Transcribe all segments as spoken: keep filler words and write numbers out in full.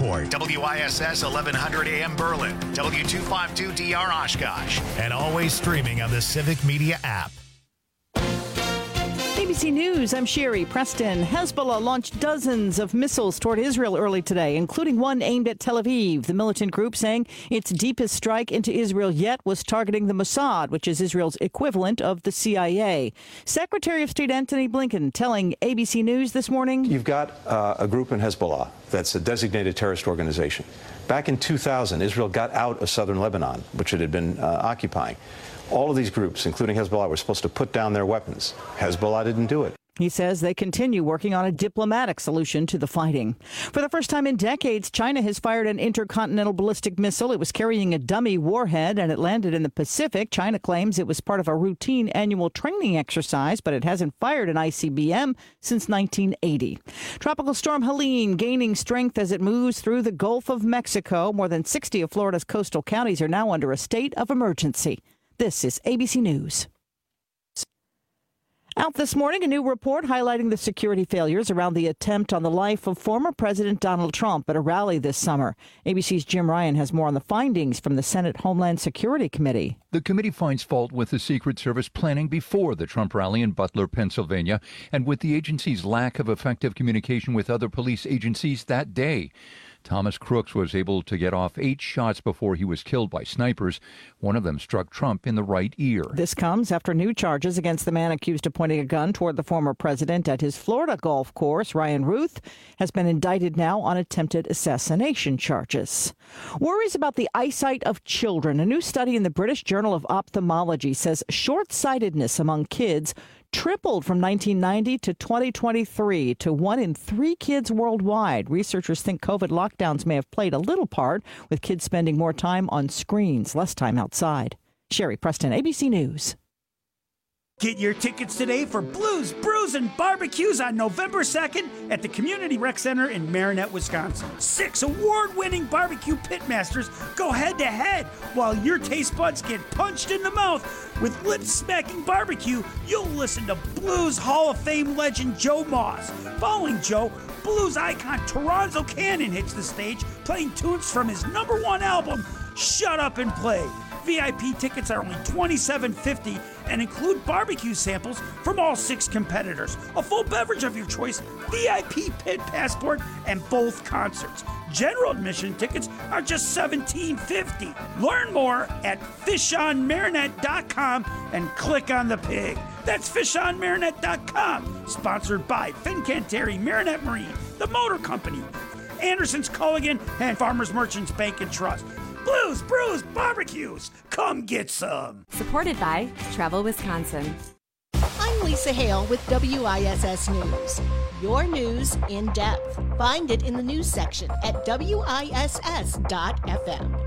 Shreveport, W I S S eleven hundred A M Berlin, W two fifty-two D R Oshkosh, and always streaming on the Civic Media app. A B C News, I'm Sherry Preston. Hezbollah launched dozens of missiles toward Israel early today, including one aimed at Tel Aviv. The militant group saying its deepest strike into Israel yet was targeting the Mossad, which is Israel's equivalent of the C I A. Secretary of State Antony Blinken telling A B C News this morning. You've got uh, a group in Hezbollah that's a designated terrorist organization. Back in two thousand, Israel got out of southern Lebanon, which it had been uh, occupying. All of these groups, including Hezbollah, were supposed to put down their weapons. Hezbollah didn't do it. He says they continue working on a diplomatic solution to the fighting. For the first time in decades, China has fired an intercontinental ballistic missile. It was carrying a dummy warhead, and it landed in the Pacific. China claims it was part of a routine annual training exercise, but it hasn't fired an I C B M since nineteen eighty. Tropical storm Helene gaining strength as it moves through the Gulf of Mexico. More than sixty of Florida's coastal counties are now under a state of emergency. This is A B C News. Out this morning, a new report highlighting the security failures around the attempt on the life of former President Donald Trump at a rally this summer. A B C's Jim Ryan has more on the findings from the Senate Homeland Security Committee. The committee finds fault with the Secret Service planning before the Trump rally in Butler, Pennsylvania, and with the agency's lack of effective communication with other police agencies that day. Thomas Crooks was able to get off eight shots before he was killed by snipers. One of them struck Trump in the right ear. This comes after new charges against the man accused of pointing a gun toward the former president at his Florida golf course. Ryan Ruth has been indicted now on attempted assassination charges. Worries about the eyesight of children. A new study in the British Journal of Ophthalmology says short-sightedness among kids tripled from nineteen ninety to twenty twenty-three to one in three kids worldwide. Researchers think COVID lockdowns may have played a little part, with kids spending more time on screens, less time outside. Sherry Preston, A B C News. Get your tickets today for Blues, Brews, and Barbecues on November second at the Community Rec Center in Marinette, Wisconsin. Six award-winning barbecue pitmasters go head-to-head while your taste buds get punched in the mouth. With lip-smacking barbecue, you'll listen to Blues Hall of Fame legend Joe Moss. Following Joe, blues icon Toronzo Cannon hits the stage, playing tunes from his number one album, Shut Up and Play. V I P tickets are only twenty-seven fifty and include barbecue samples from all six competitors, a full beverage of your choice, V I P pit passport, and both concerts. General admission tickets are just seventeen fifty. Learn more at fish on marinette dot com and click on the pig. That's fish on marinette dot com. Sponsored by Fincantieri Marinette Marine, the Motor Company, Anderson's Culligan, and Farmers Merchants Bank and Trust. Blues, Brews, Barbecues. Come get some. Supported by Travel Wisconsin. I'm Lisa Hale with W I S S News. Your news in depth. Find it in the news section at W I S S dot F M.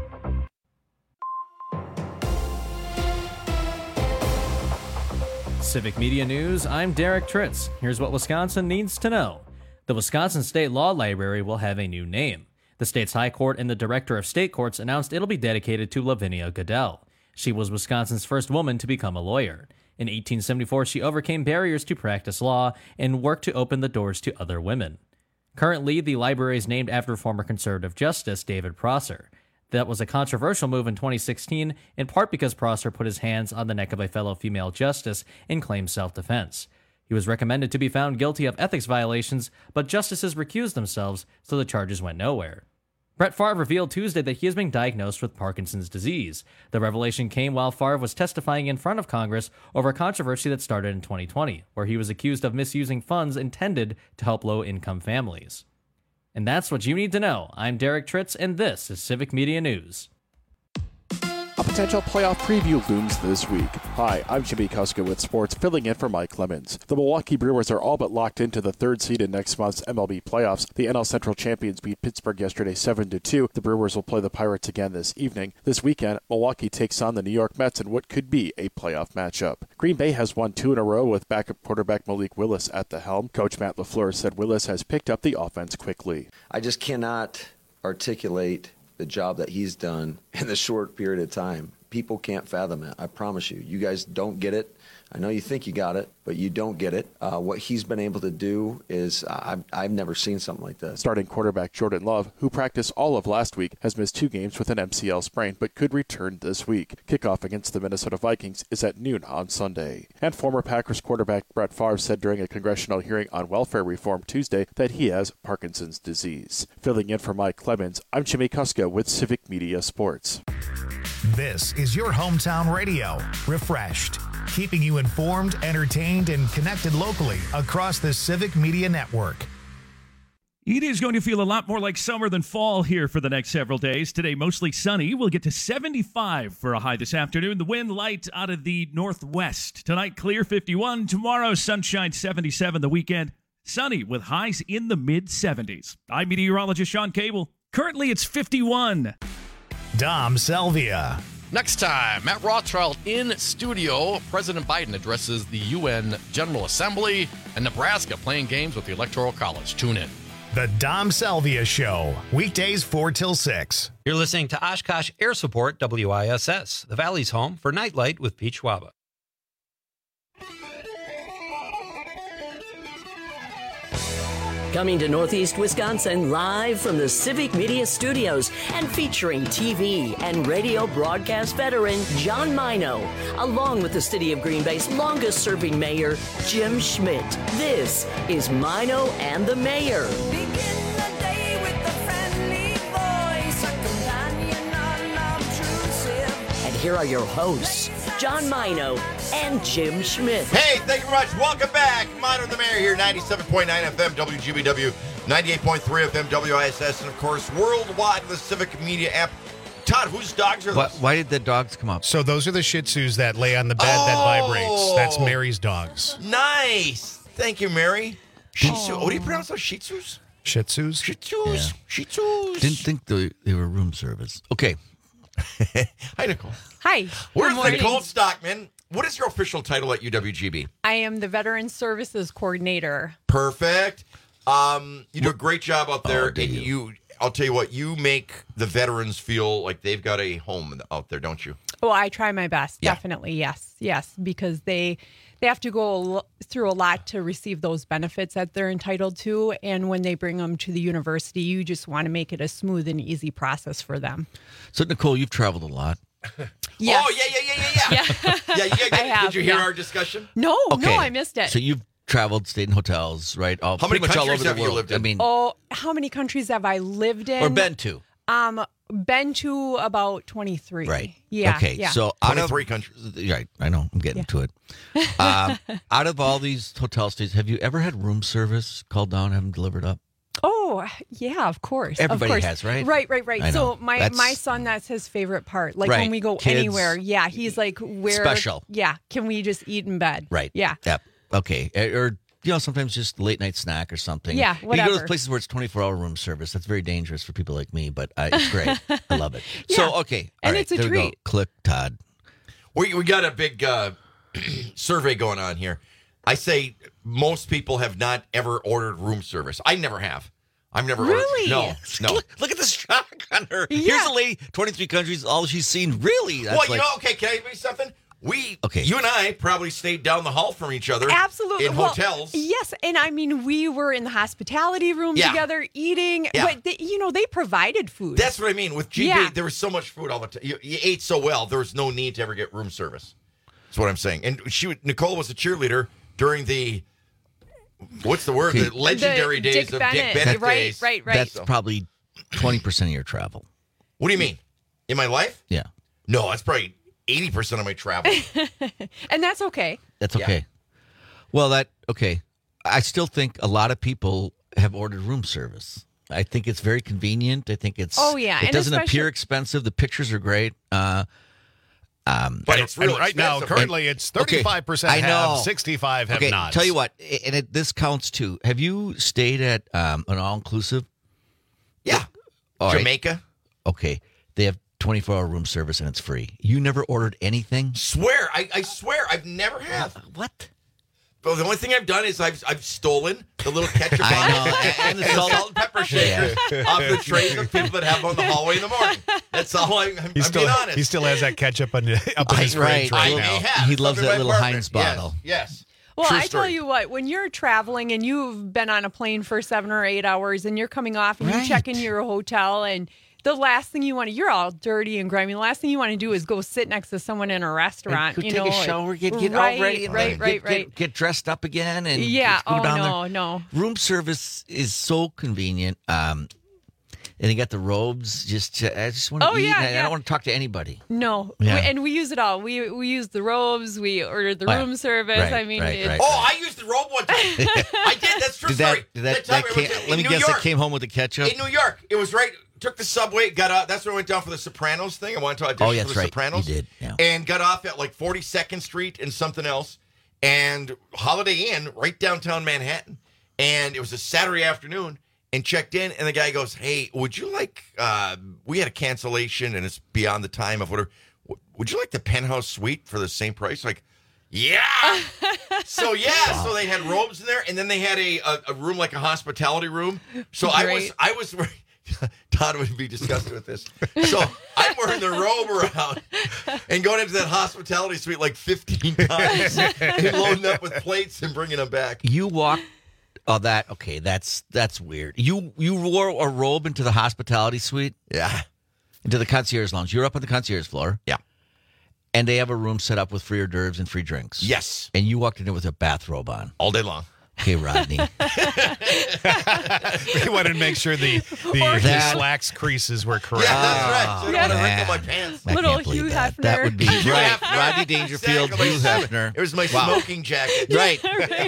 Civic Media News, I'm Derek Tritz. Here's what Wisconsin needs to know. The Wisconsin State Law Library will have a new name. The state's High Court and the Director of State Courts announced it'll be dedicated to Lavinia Goodell. She was Wisconsin's first woman to become a lawyer. In eighteen seventy-four, she overcame barriers to practice law and worked to open the doors to other women. Currently, the library is named after former conservative Justice David Prosser. That was a controversial move in twenty sixteen, in part because Prosser put his hands on the neck of a fellow female justice and claimed self-defense. He was recommended to be found guilty of ethics violations, but justices recused themselves, so the charges went nowhere. Brett Favre revealed Tuesday that he has been diagnosed with Parkinson's disease. The revelation came while Favre was testifying in front of Congress over a controversy that started in twenty twenty, where he was accused of misusing funds intended to help low-income families. And that's what you need to know. I'm Derek Tritz, and this is Civic Media News. A potential playoff preview looms this week. Hi, I'm Jimmy Kuska with sports, filling in for Mike Clemens. The Milwaukee Brewers are all but locked into the third seed in next month's M L B playoffs. The N L Central champions beat Pittsburgh yesterday seven to two. The Brewers will play the Pirates again this evening. This weekend, Milwaukee takes on the New York Mets in what could be a playoff matchup. Green Bay has won two in a row with backup quarterback Malik Willis at the helm. Coach Matt LaFleur said Willis has picked up the offense quickly. I just cannot articulate the job that he's done in the short period of time. People can't fathom it. I promise you. You guys don't get it. I know you think you got it, but you don't get it. Uh, what he's been able to do is uh, I've, I've never seen something like this. Starting quarterback Jordan Love, who practiced all of last week, has missed two games with an M C L sprain, but could return this week. Kickoff against the Minnesota Vikings is at noon on Sunday. And former Packers quarterback Brett Favre said during a congressional hearing on welfare reform Tuesday that he has Parkinson's disease. Filling in for Mike Clemens, I'm Jimmy Kuska with Civic Media Sports. This is your hometown radio. Refreshed, keeping you informed, entertained, and connected locally across the Civic Media Network. It is going to feel a lot more like summer than fall here for the next several days. Today, mostly sunny. We'll get to seventy-five for a high this afternoon. The wind light out of the northwest. Tonight, clear fifty-one. Tomorrow, sunshine seventy-seven. The weekend, sunny with highs in the mid-seventies. I'm meteorologist Sean Cable. Currently, it's fifty-one. Dom Selvia. Next time, Matt Rothschild in studio. President Biden addresses the U N General Assembly, and Nebraska playing games with the Electoral College. Tune in. The Dom Selvia Show, weekdays four till six. You're listening to Oshkosh Air Support W I S S, the Valley's home for Nightlight with Pete Schwaba. Coming to Northeast Wisconsin live from the Civic Media Studios and featuring T V and radio broadcast veteran John Mino, along with the City of Green Bay's longest-serving mayor, Jim Schmidt. This is Mino and the Mayor. Begin the day with a friendly voice, a companion unobtrusive. And here are your hosts, John Mino and Jim Schmidt. Hey, thank you very much. Welcome back. Mino and the Mayor here, ninety-seven point nine F M, W G B W, ninety-eight point three F M, W I S S, and of course, worldwide, the Civic Media app. Todd, whose dogs are What, those? why did the dogs come up? So those are the Shih Tzus that lay on the bed Oh. that vibrates. That's Mary's dogs. Nice. Thank you, Mary. Shih Tzu. What do you pronounce those? Shih Tzus? Shih Tzus? Shih Tzus. Shih Tzus. Didn't think they, they were room service. Okay. Hi, Nicole. Hi. Where's Good morning. Nicole Stockman? What is your official title at U W G B? I am the Veteran Services Coordinator. Perfect. Um, you do a great job out there. Oh, do and you? you, I'll tell you what, you make the veterans feel like they've got a home out there, don't you? Oh, I try my best. Yeah. Definitely, yes. Yes, because they they have to go a lo- through a lot to receive those benefits that they're entitled to. And when they bring them to the university, you just want to make it a smooth and easy process for them. So, Nicole, you've traveled a lot. Yes. Oh, yeah, yeah, yeah, yeah, yeah. Yeah. yeah, you get, I have, did you hear yeah. our discussion? No, Okay. no, I missed it. So you've traveled, stayed in hotels, right? All, How many pretty much all countries over the have you world. lived in? I mean, Oh, how many countries have I lived in? or been to. Um, been to about twenty-three. Right. Yeah. Okay. Yeah. So out of twenty-three countries. Right. I know. I'm getting to it. Um, out of all these hotel stays, have you ever had room service called down, have them delivered up? Oh, yeah, of course. Everybody of course. has, right? Right, right, right. I know. So my That's- my son, that's his favorite part. Like Right. when we go Kids. anywhere, yeah, he's like, where Special. Yeah, can we just eat in bed? Right. Yeah. Yep. Okay. Or, you know, sometimes just a late night snack or something. Yeah, You go to whatever. those places where it's twenty-four hour room service. That's very dangerous for people like me, but uh, it's great. I love it. Yeah. So, okay. All And right, it's a there we go. treat. Click, Todd. We, we got a big uh, survey going on here. I say most people have not ever ordered room service. I never have. I've never Really? ordered. No, no. Look, look at the shock on her. Yeah. Here's a lady, twenty-three countries, all she's seen. Really? That's well, you like- know, okay, can I tell you something? We, Okay. you and I probably stayed down the hall from each other. Absolutely. In Well, hotels. Yes, and I mean, we were in the hospitality room Yeah. together eating, Yeah. but they, you know, they provided food. That's what I mean. With G B, Yeah. there was so much food all the time. You, you ate so well, there was no need to ever get room service. That's what I'm saying. And she, would- Nicole was a cheerleader during the, what's the word? Okay. The legendary The days Dick of Bennett. Dick Bennett Right, days. right, right. That's probably twenty percent of your travel. What do you mean? In my life? Yeah. No, that's probably eighty percent of my travel. And that's okay. That's Yeah. okay. Well, that, okay. I still think a lot of people have ordered room service. I think it's very convenient. I think it's, Oh, yeah, it and doesn't especially- appear expensive. The pictures are great. Uh, um, But it's And real right now, expensive. currently, it's Okay, thirty-five percent I have, know. sixty-five have okay, not. tell you what, and it, this counts too. Have you stayed at um, an all-inclusive? Yeah. All right. Jamaica. Okay. They have twenty-four hour room service and it's free. You never ordered anything? Swear. I, I swear. I've never have. What? Well, the only thing I've done is I've I've stolen the little ketchup I bottles know, and- and and the the salt- salt and pepper shakers off the trays of people that have them on the hallway in the morning. That's all I, I'm, He I'm still, being honest. he still has that ketchup on, up in his Right, fridge right I now. may have. He It's loves up in that my little apartment. Heinz bottle. Yes. yes. Well, True I story. tell you what, when you're traveling and you've been on a plane for seven or eight hours and you're coming off and Right. you check into your hotel and the last thing you want to, you're all dirty and grimy. The last thing you want to do is go sit next to someone in a restaurant. Go you take know, a shower, get, get right, all ready, and right, then right, get, right. Get, get dressed up again, and Yeah. just go Oh down no, there. no. Room service is so convenient. Um, and they got the robes. Just to, I just want to Oh, eat. yeah, and I, yeah. I don't want to talk to anybody. No, Yeah. we, and we use it all. We we use the robes. We order the Oh, yeah. room service. Right, I mean, right, it's, right. Oh, I used the robe one time. I did. That's true Did story. that? Did that? time that I came, went to- in let me New guess. York. That came home with the ketchup. In New York, it was right. Took the subway, got out. That's when I went down for the Sopranos thing. I wanted to audition Oh, for that's the right. Sopranos. You did, yeah. And got off at like forty-second Street and something else, and Holiday Inn right downtown Manhattan. And it was a Saturday afternoon, and checked in, and the guy goes, "Hey, would you like? Uh, we had a cancellation, and it's beyond the time of whatever. W- Would you like the penthouse suite for the same price?" Like, yeah. So yeah, so they had robes in there, and then they had a, a, a room like a hospitality room. So I was Great. I was wearing- Todd would be disgusted with this. So I'm wearing the robe around and going into that hospitality suite like fifteen times and loading up with plates and bringing them back. You walked. Oh, that okay. That's that's weird. You you wore a robe into the hospitality suite. Yeah. Into the concierge lounge. You're up on the concierge floor. Yeah. And they have a room set up with free hors d'oeuvres and free drinks. Yes. And you walked in there with a bathrobe on. All day long. Okay, Rodney. We wanted to make sure the, the, the That- slacks creases were correct. Yeah, that's right. So I don't want to Yeah. wrinkle my pants. I Little can't believe Hugh that. Hefner. That would be Hugh right. Hefner. Rodney Dangerfield, Exactly. Hugh Hefner. It was my Wow. smoking jacket. Right.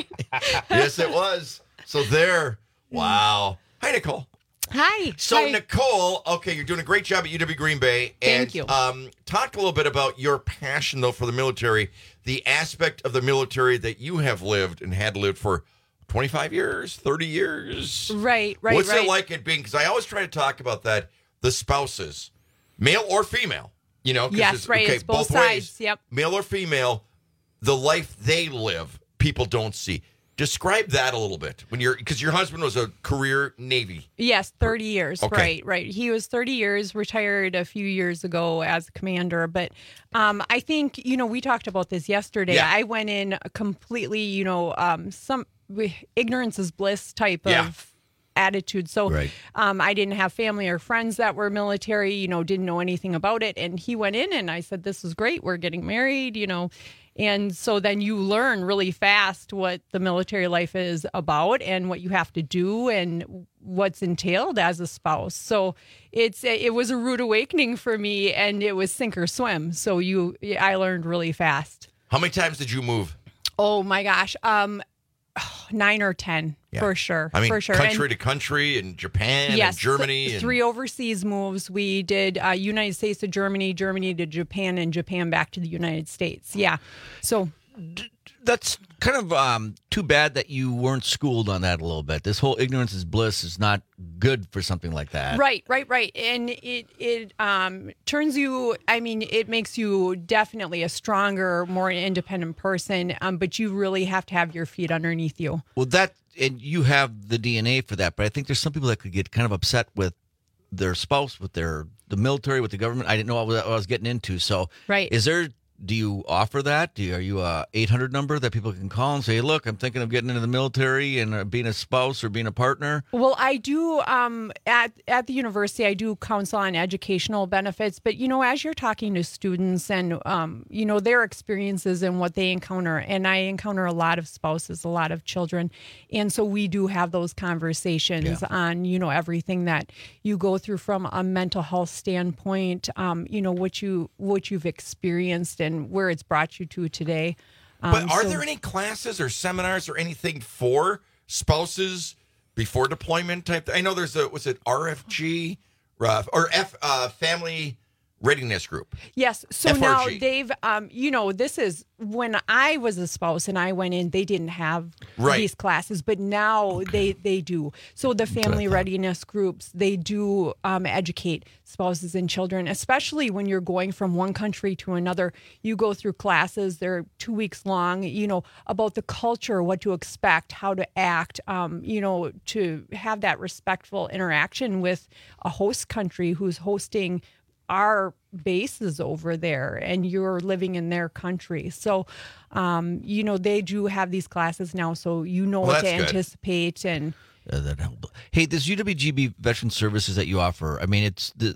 Yes, it was. So there. Wow. Hi, Nicole. Hi. So Hi. Nicole, okay, you're doing a great job at U W Green Bay. And, Thank you. Um, talk a little bit about your passion, though, for the military, the aspect of the military that you have lived and had lived for twenty-five years, thirty years. Right, right, What's right. it like it being? Because I always try to talk about that. The spouses, male or female, you know. 'cause Yes, it's, right, Okay, it's both ways, sides, yep. Male or female, the life they live, people don't see. Describe that a little bit when you're because your husband was a career Navy. Yes, thirty years. Okay. Right, right. He was thirty years, retired a few years ago as a commander. But um, I think, you know, we talked about this yesterday. Yeah. I went in completely, you know, um, some ignorance is bliss type Yeah. of attitude. So Right. um, I didn't have family or friends that were military, you know, didn't know anything about it. And he went in and I said, this is great. We're getting married, you know. And so then you learn really fast what the military life is about and what you have to do and what's entailed as a spouse. So it's it was a rude awakening for me, and it was sink or swim. So you I learned really fast. How many times did you move? Oh my gosh, um, nine or ten Yeah. for sure. I mean, for sure. country And- to country, and Japan, yes, and Germany, th- and three overseas moves. We did uh, United States to Germany, Germany to Japan, and Japan back to the United States. Yeah. So That's kind of um, too bad that you weren't schooled on that a little bit. This whole ignorance is bliss is not good for something like that. right, right, right, and it it um, turns you. I mean, it makes you definitely a stronger, more independent person. Um, but you really have to have your feet underneath you. Well, that and you have the D N A for that, but I think there's some people that could get kind of upset with their spouse, with their the military, with the government. I didn't know what I was getting into. So, Right. is there? Do you offer that? Do you, are you a eight hundred number that people can call and say, "Look, I'm thinking of getting into the military and uh, being a spouse or being a partner"? Well, I do um, at at the university. I do counsel on educational benefits, but you know, as you're talking to students and um, you know their experiences and what they encounter, and I encounter a lot of spouses, a lot of children, and so we do have those conversations Yeah. on you know everything that you go through from a mental health standpoint. Um, you know what you what you've experienced and where it's brought you to today. Um, But are so- there any classes or seminars or anything for spouses before deployment type? I know there's a was it R F G uh, or F uh, family Readiness Group. Yes. So F R G. now they've, um, you know, this is when I was a spouse and I went in, they didn't have Right. these classes, but now they, they do. So the family readiness groups, they do um, educate spouses and children, especially when you're going from one country to another. You go through classes, they're two weeks long, you know, about the culture, what to expect, how to act, um, you know, to have that respectful interaction with a host country who's hosting our bases over there, and you're living in their country. So, um, you know, they do have these classes now, so you know Well, what to that's good. anticipate. And Uh, that helped. Hey, this U W G B veteran services that you offer, I mean, it's the,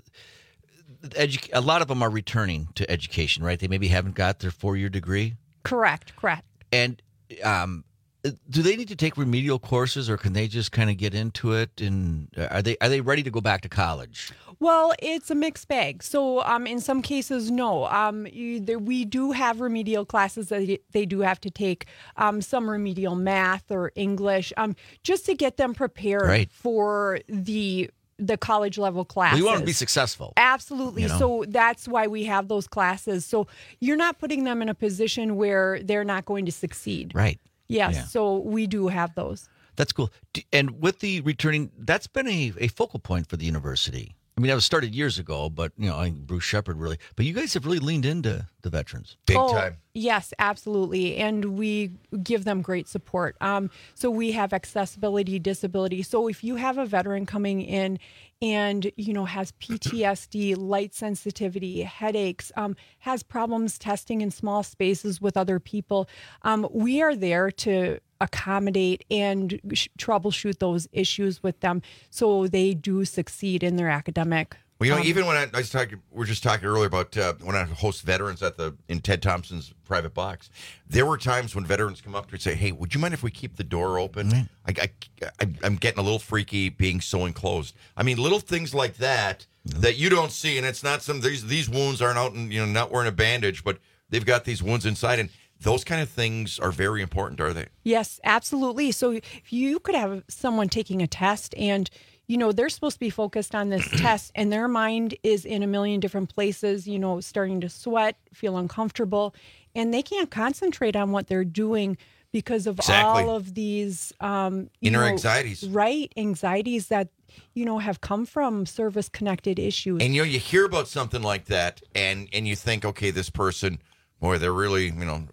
the edu- a lot of them are returning to education, right? They maybe haven't got their four-year degree. correct, correct. And um, do they need to take remedial courses, or can they just kind of get into it? And are they are they ready to go back to college? Well, it's a mixed bag. So, um, in some cases, no. Um, you, there, we do have remedial classes that they- they do have to take, um, some remedial math or English, um, just to get them prepared Right. for the the college level classes. Well, you want to be successful. Absolutely. You know? So that's why we have those classes. So you're not putting them in a position where they're not going to succeed. Right. Yes. Yeah. So we do have those. That's cool. D- And with the returning, that's been a, a focal point for the university. I mean, that was started years ago, but, you know, I think Bruce Shepard really, but you guys have really leaned into the veterans. Oh, yes, absolutely. And we give them great support. Um, so we have accessibility, disability. So if you have a veteran coming in and, you know, has P T S D, light sensitivity, headaches, um, has problems testing in small spaces with other people, um, we are there to accommodate and sh- troubleshoot those issues with them so they do succeed in their academic. Well, you know, um, even when I, I was talking, we were just talking earlier about uh, when I host veterans at the in Ted Thompson's private box. There were times when veterans come up to me and say, "Hey, would you mind if we keep the door open? I, I, I, I'm getting a little freaky being so enclosed." I mean, little things like that that you don't see, and it's not some these these wounds aren't out and you know not wearing a bandage, but they've got these wounds inside, and those kind of things are very important, are they? Yes, absolutely. So if you could have someone taking a test and, you know, they're supposed to be focused on this test and their mind is in a million different places, you know, starting to sweat, feel uncomfortable, and they can't concentrate on what they're doing because of Exactly. all of these um, you Inner know, anxieties. Right, anxieties that, you know, have come from service-connected issues. And you know, you hear about something like that, and and you think, okay, this person, boy, they're really, you know,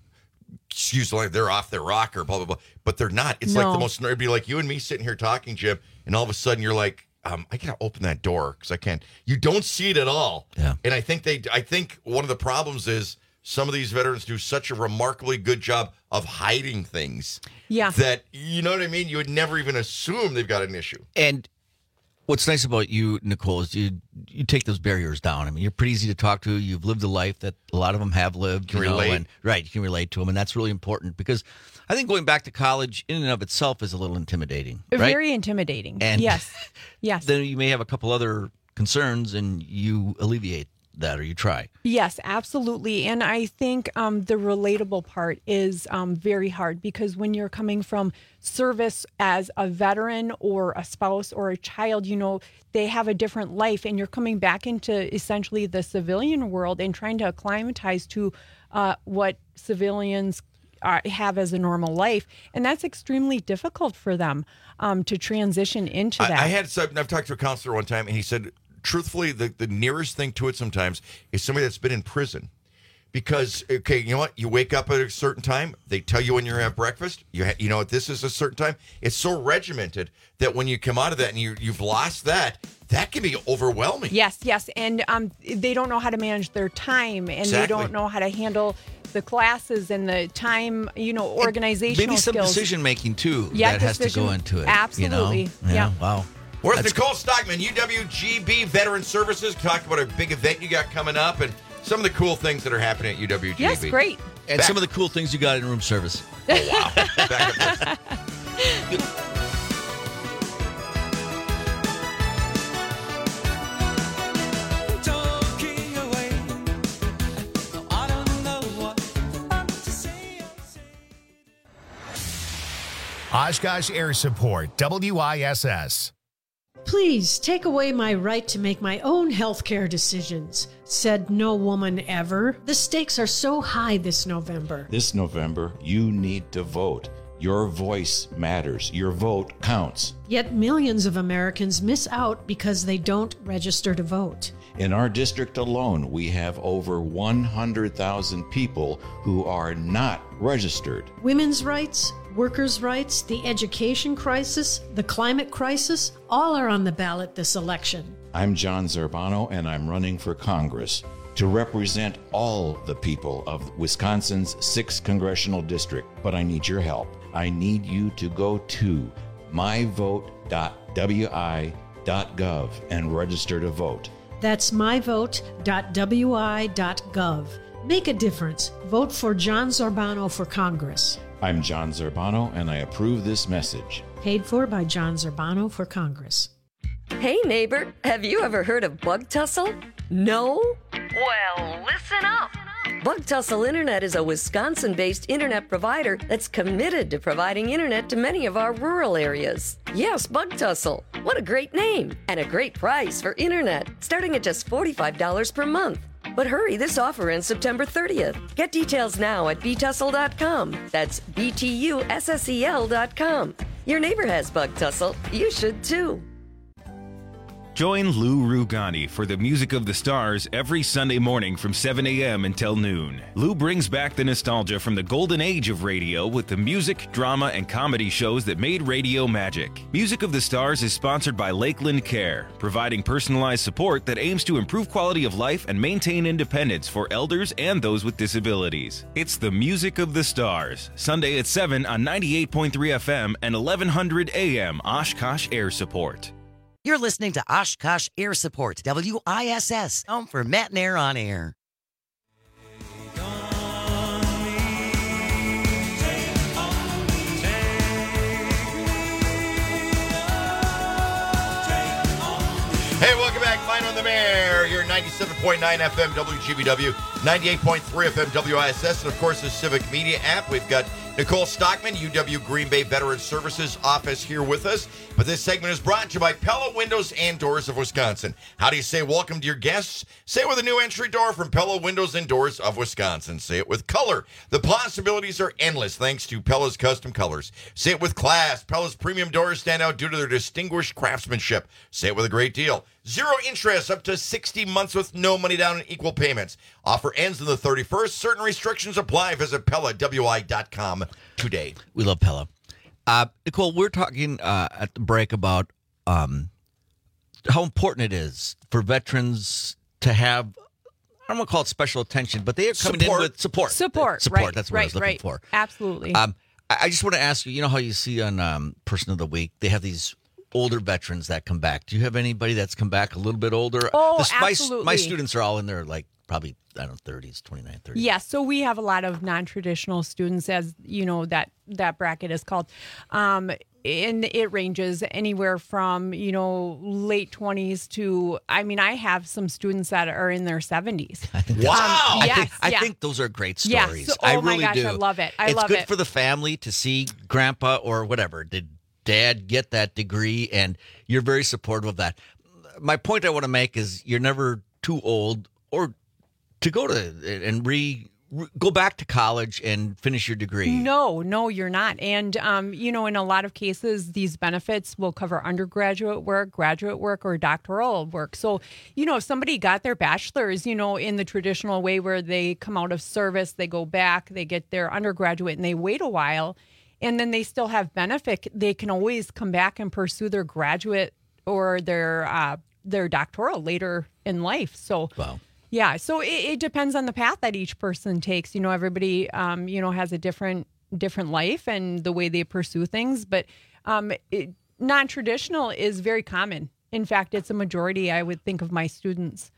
excuse the language, they're off their rocker, blah blah blah. But they're not. It's like No. the most. It'd be like you and me sitting here talking, Jim, and all of a sudden you're like, um, I gotta open that door because I can't. You don't see it at all. Yeah. And I think they. I think one of the problems is some of these veterans do such a remarkably good job of hiding things. Yeah. That you know what I mean. You would never even assume they've got an issue. And what's nice about you, Nicole, is you you take those barriers down. I mean, you're pretty easy to talk to. You've lived a life that a lot of them have lived. Can you know, relate. and, right, you can relate to them, and that's really important because I think going back to college in and of itself is a little intimidating. Right? Very intimidating. And yes, yes. Then you may have a couple other concerns, and you alleviate that, or you try. Yes, absolutely. And I think um, the relatable part is um, very hard because when you're coming from service as a veteran or a spouse or a child, you know, they have a different life and you're coming back into essentially the civilian world and trying to acclimatize to uh, what civilians uh, have as a normal life. And that's extremely difficult for them um, to transition into I, that. I had some, I've talked to a counselor one time, and he said, truthfully, the, the nearest thing to it sometimes is somebody that's been in prison. Because, okay, you know what? You wake up at a certain time. They tell you when you're going to have breakfast. You ha- you know what? This is a certain time. It's so regimented that when you come out of that and you, you've lost that, that can be overwhelming. Yes, yes. And um, they don't know how to manage their time and Exactly. they don't know how to handle the classes and the time, you know, organizational Maybe some skills. decision making too Yeah, that has to decision- go into it. absolutely. You know? Yeah. Wow. Where's That's Nicole Stockman, U W G B Veteran Services? Talk about a big event you got coming up and some of the cool things that are happening at U W G B. Yes, great. And Back- some of the cool things you got in room service. Oh, wow. Back up this. Oshkosh Air Support, W I S S. Please take away my right to make my own healthcare decisions, said no woman ever. The stakes are so high this November. This November, you need to vote. Your voice matters. Your vote counts. Yet millions of Americans miss out because they don't register to vote. In our district alone, we have over one hundred thousand people who are not registered. Women's rights, workers' rights, the education crisis, the climate crisis, all are on the ballot this election. I'm John Zerbano, and I'm running for Congress to represent all the people of Wisconsin's sixth Congressional District. But I need your help. I need you to go to my vote dot w i dot gov and register to vote. That's my vote dot w i dot gov. Make a difference. Vote for John Zerbano for Congress. I'm John Zerbano, and I approve this message. Paid for by John Zerbano for Congress. Hey neighbor, have you ever heard of Bug Tussle? No? Well, listen up. Bug Tussle Internet is a Wisconsin-based internet provider that's committed to providing internet to many of our rural areas. Yes, Bug Tussle. What a great name and a great price for internet, starting at just forty-five dollars per month. But hurry, this offer ends September thirtieth. Get details now at b tussle dot com. That's B T U S S E L dot com. Your neighbor has Bug Tussle. You should too. Join Lou Rugani for the Music of the Stars every Sunday morning from seven a.m. until noon. Lou brings back the nostalgia from the golden age of radio with the music, drama, and comedy shows that made radio magic. Music of the Stars is sponsored by Lakeland Care, providing personalized support that aims to improve quality of life and maintain independence for elders and those with disabilities. It's the Music of the Stars, Sunday at seven on ninety-eight point three F M and eleven hundred A M Oshkosh Air Support. You're listening to Oshkosh Air Support, W I S S, home for Matt and Air on Air. Hey, welcome back. Fine on the Mare here, ninety-seven point nine F M W G B W, ninety-eight point three F M W I S S, and of course the Civic Media app. We've got Nicole Stockman, U W Green Bay Veteran Services Office here with us. But this segment is brought to you by Pella Windows and Doors of Wisconsin. How do you say welcome to your guests? Say it with a new entry door from Pella Windows and Doors of Wisconsin. Say it with color. The possibilities are endless thanks to Pella's custom colors. Say it with class. Pella's premium doors stand out due to their distinguished craftsmanship. Say it with a great deal. Zero interest up to sixty months with no money down and equal payments. Offer ends on the thirty-first. Certain restrictions apply. Visit Pella W I dot com today. We love Pella. Uh, Nicole, we're talking uh, at the break about um, how important it is for veterans to have, I don't want to call it special attention, but they are coming Support. in with support. Support, Support, right, that's what right, I was looking right. for. Absolutely. Um, I I just want to ask you, you know how you see on um, Person of the Week, they have these older veterans that come back. Do you have anybody that's come back a little bit older? Oh, This- my- absolutely. My students are all in their, like, probably, I don't know, thirties, twenty-nine, thirty. Yes, so we have a lot of non-traditional students, as you know, that that bracket is called. Um, and it ranges anywhere from, you know, late twenties to, I mean, I have some students that are in their seventies. I think Wow. that's- I yes, think, I yeah. think those are great Yeah, stories. so- I oh my really gosh, do. I love it. I it's love good it. for the family to see grandpa or whatever. Did dad get that degree? And you're very supportive of that. My point I want to make is you're never too old or to go to and re, re go back to college and finish your degree. No, no, you're not. And, um, you know, in a lot of cases, these benefits will cover undergraduate work, graduate work, or doctoral work. So, you know, if somebody got their bachelor's, you know, in the traditional way where they come out of service, they go back, they get their undergraduate, and they wait a while, and then they still have benefit, they can always come back and pursue their graduate or their uh, their doctoral later in life. So, wow. Yeah, so it, it depends on the path that each person takes. You know, everybody, um, you know, has a different different life and the way they pursue things. But um, it, non-traditional is very common. In fact, it's a majority, I would think, of my students.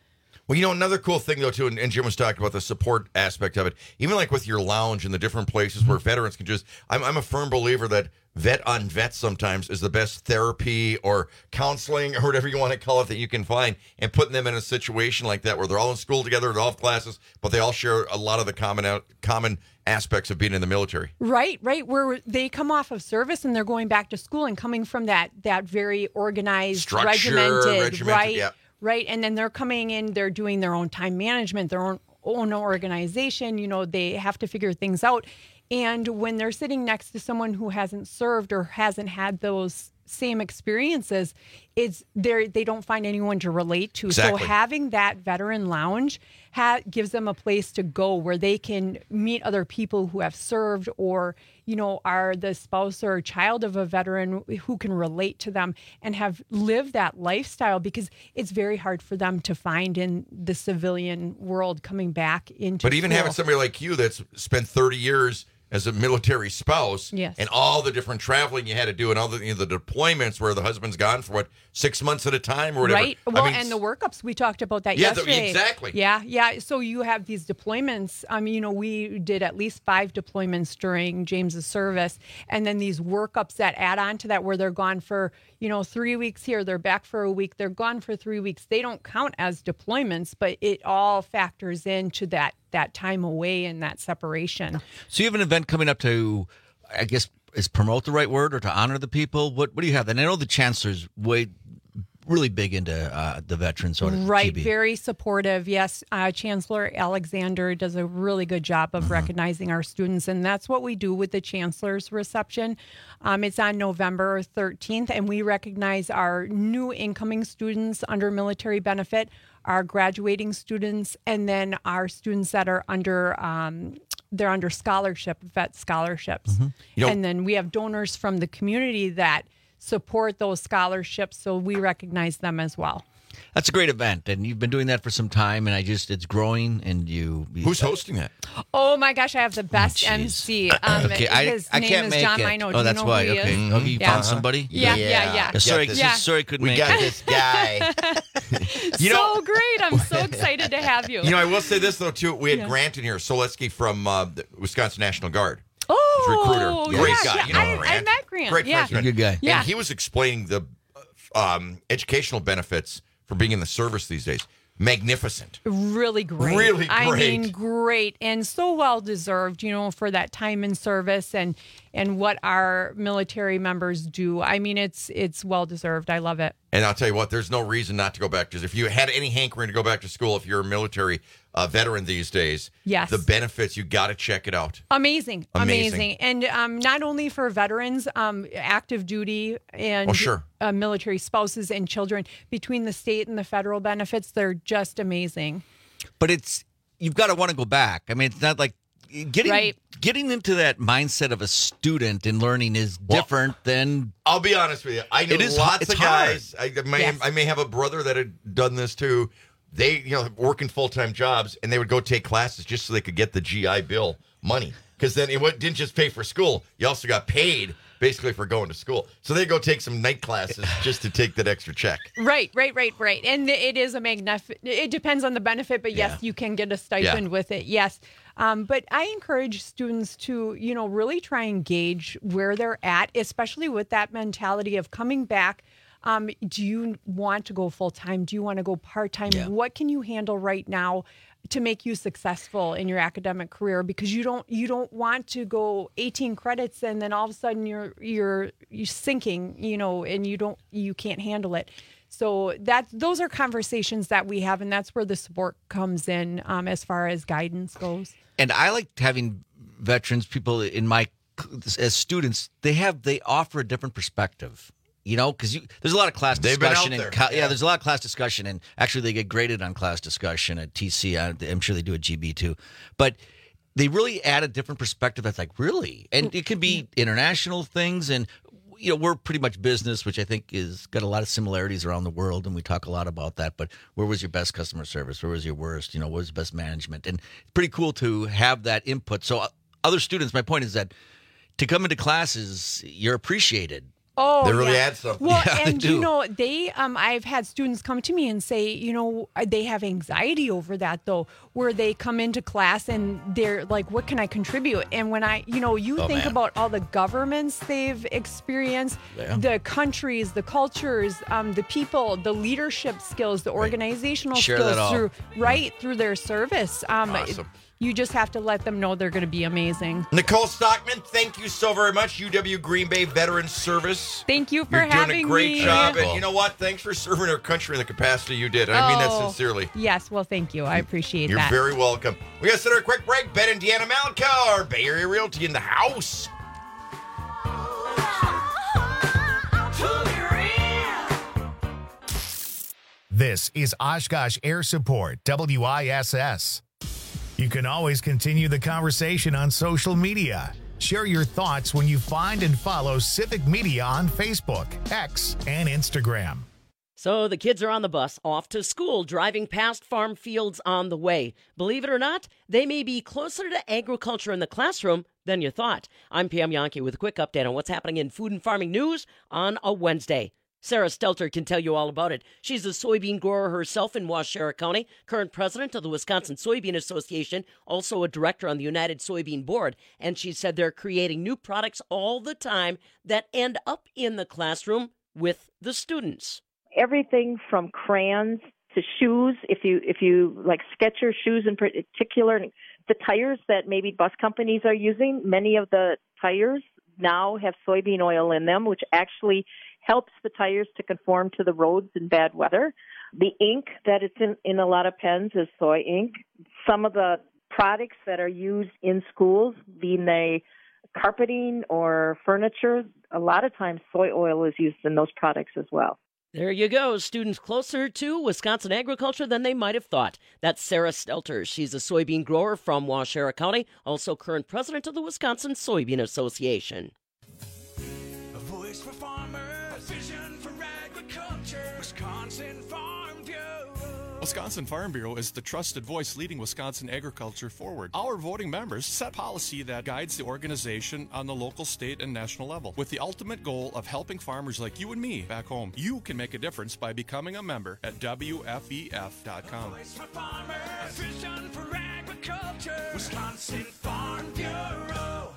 Well, you know, another cool thing, though, too, and, and Jim was talking about the support aspect of it, even like with your lounge and the different places where veterans can just, I'm, I'm a firm believer that vet on vet sometimes is the best therapy or counseling or whatever you want to call it that you can find, and putting them in a situation like that where they're all in school together, they're all have classes, but they all share a lot of the common out, common aspects of being in the military. Right, right. Where they come off of service and they're going back to school and coming from that that very organized, Structure, regimented, regimented, right, yeah. right. And then they're coming in, they're doing their own time management, their own own organization. You know, they have to figure things out. And when they're sitting next to someone who hasn't served or hasn't had those same experiences, it's they they don't find anyone to relate to. Exactly. So having that veteran lounge ha- gives them a place to go where they can meet other people who have served or, you know, are the spouse or child of a veteran who can relate to them and have lived that lifestyle, because it's very hard for them to find in the civilian world coming back into But even school. having somebody like you that's spent thirty years as a military spouse, Yes. and all the different traveling you had to do, and all the, you know, the deployments where the husband's gone for what, six months at a time or whatever. Right. Well, I mean, and the workups, we talked about that Yeah, the- yesterday. exactly. Yeah, yeah. So you have these deployments. I mean, you know, we did at least five deployments during James's service, and then these workups that add on to that, where they're gone for, you know, three weeks here, they're back for a week, they're gone for three weeks. They don't count as deployments, but it all factors into that that time away and that separation. So you have an event coming up to, I guess, is promote the right word or to honor the people? What what do you have? And I know the chancellor's way really big into uh, the veterans sort of Right, G B. very supportive. Yes, uh, Chancellor Alexander does a really good job of recognizing our students, and that's what we do with the Chancellor's reception. Um, it's on November thirteenth, and we recognize our new incoming students under military benefit, our graduating students, and then our students that are under um, they're under scholarship, vet scholarships. You know- and then we have donors from the community that support those scholarships, so we recognize them as well. That's a great event, and you've been doing that for some time, and I just it's growing. And you, you who's hosting that? Oh my gosh, I have the best M C. Um, Okay, I- his I name can't is make John it. Mino. Oh, Do you that's know why. Who he Okay. is? Oh, you found somebody? Yeah, yeah, yeah. Yeah, sorry, Yeah. sorry, couldn't we make got it. this guy. You know- so great! I'm so excited to have you. You know, I will say this, though, too. We had Yeah. Grant in here, Soleski from uh, the Wisconsin National Guard. Oh, recruiter. Great yeah, guy. yeah. You know I, Grant. I met Grant. Great yeah. friend. Good guy. Yeah. And he was explaining the uh, um, educational benefits for being in the service these days. Magnificent. Really great. Really I great. mean, great and so well deserved, you know, for that time in service and and what our military members do. I mean, it's it's well deserved. I love it. And I'll tell you what, there's no reason not to go back. Because if you had any hankering to go back to school, if you're a military uh, veteran these days, Yes. the benefits, you got to check it out. Amazing, Amazing. amazing, and um, not only for veterans, um, active duty and Oh, sure. uh, military spouses and children. Between the state and the federal benefits, they're just amazing. But it's you've got to want to go back. I mean, it's not like getting Right. getting into that mindset of a student and learning is different than. I'll be honest with you. I know It is lots it's of hard. guys. I may, Yes. I may have a brother that had done this too. They, you know, working full time jobs, and they would go take classes just so they could get the G I Bill money. Because then it wa- didn't just pay for school; you also got paid basically for going to school. So they go take some night classes just to take that extra check. Right, right, right, right. And it is a magnificent, it depends on the benefit, but yes, Yeah. you can get a stipend Yeah. with it. Yes. Um, but I encourage students to, you know, really try and gauge where they're at, especially with that mentality of coming back. Um, do you want to go full time? Do you want to go part time? Yeah. What can you handle right now to make you successful in your academic career? Because you don't you don't want to go eighteen credits and then all of a sudden you're you're you're sinking, you know, and you don't you can't handle it. So that those are conversations that we have, and that's where the support comes in um, as far as guidance goes. And I like having veterans, people in my as students. They have they offer a different perspective. You know, because there's a lot of class They've been discussion. out and there, co- yeah. yeah. there's a lot of class discussion, and actually they get graded on class discussion at T C. I- I'm sure they do at G B too, but they really add a different perspective. That's like really, and it can be international things, and you know we're pretty much business, which I think is got a lot of similarities around the world, and we talk a lot about that. But where was your best customer service? Where was your worst? You know, what was best management? And it's pretty cool to have that input. So uh, other students, my point is that to come into classes, you're appreciated. Oh, they really yeah. add something. Well, Yeah, and they do. you know, they um, I've had students come to me and say, you know, they have anxiety over that though, where they come into class and they're like, "What can I contribute?" And when I, you know, you Oh, think man. about all the governments they've experienced, Yeah. the countries, the cultures, um, the people, the leadership skills, the organizational Share skills that all. through right through their service. Um, Awesome. You just have to let them know they're going to be amazing. Nicole Stockman, thank you so very much. U W Green Bay Veteran Service. Thank you for You're having doing a great me. job. And you know what? Thanks for serving our country in the capacity you did. And I mean that Oh, sincerely. Yes, well, thank you. I appreciate You're that. very welcome. We got to send our quick break. Ben and Deanna Malika, our Bay Area Realty in the house. This is Oshkosh Air Support, W I S S. You can always continue the conversation on social media. Share your thoughts when you find and follow Civic Media on Facebook, X, and Instagram. So the kids are on the bus, off to school, driving past farm fields on the way. Believe it or not, they may be closer to agriculture in the classroom than you thought. I'm Pam Yankee with a quick update on what's happening in food and farming news on a Wednesday. Sarah Stelter can tell you all about it. She's a soybean grower herself in Waushara County, current president of the Wisconsin Soybean Association, also a director on the United Soybean Board. And she said they're creating new products all the time that end up in the classroom with the students. Everything from crayons to shoes. If you if you like Skechers shoes in particular, the tires that maybe bus companies are using, many of the tires now have soybean oil in them, which actually helps the tires to conform to the roads in bad weather. The ink that it's in, in a lot of pens is soy ink. Some of the products that are used in schools, being they carpeting or furniture, a lot of times soy oil is used in those products as well. There you go. Students closer to Wisconsin agriculture than they might have thought. That's Sarah Stelter. She's a soybean grower from Waushara County, also current president of the Wisconsin Soybean Association. A voice for farmers, a vision for agriculture, Wisconsin Farm Bureau. Wisconsin Farm Bureau is the trusted voice leading Wisconsin agriculture forward. Our voting members set policy that guides the organization on the local, state, and national level with the ultimate goal of helping farmers like you and me back home. You can make a difference by becoming a member at W F E F dot com. Voice for farmers, a vision for agriculture, Wisconsin Farm Bureau.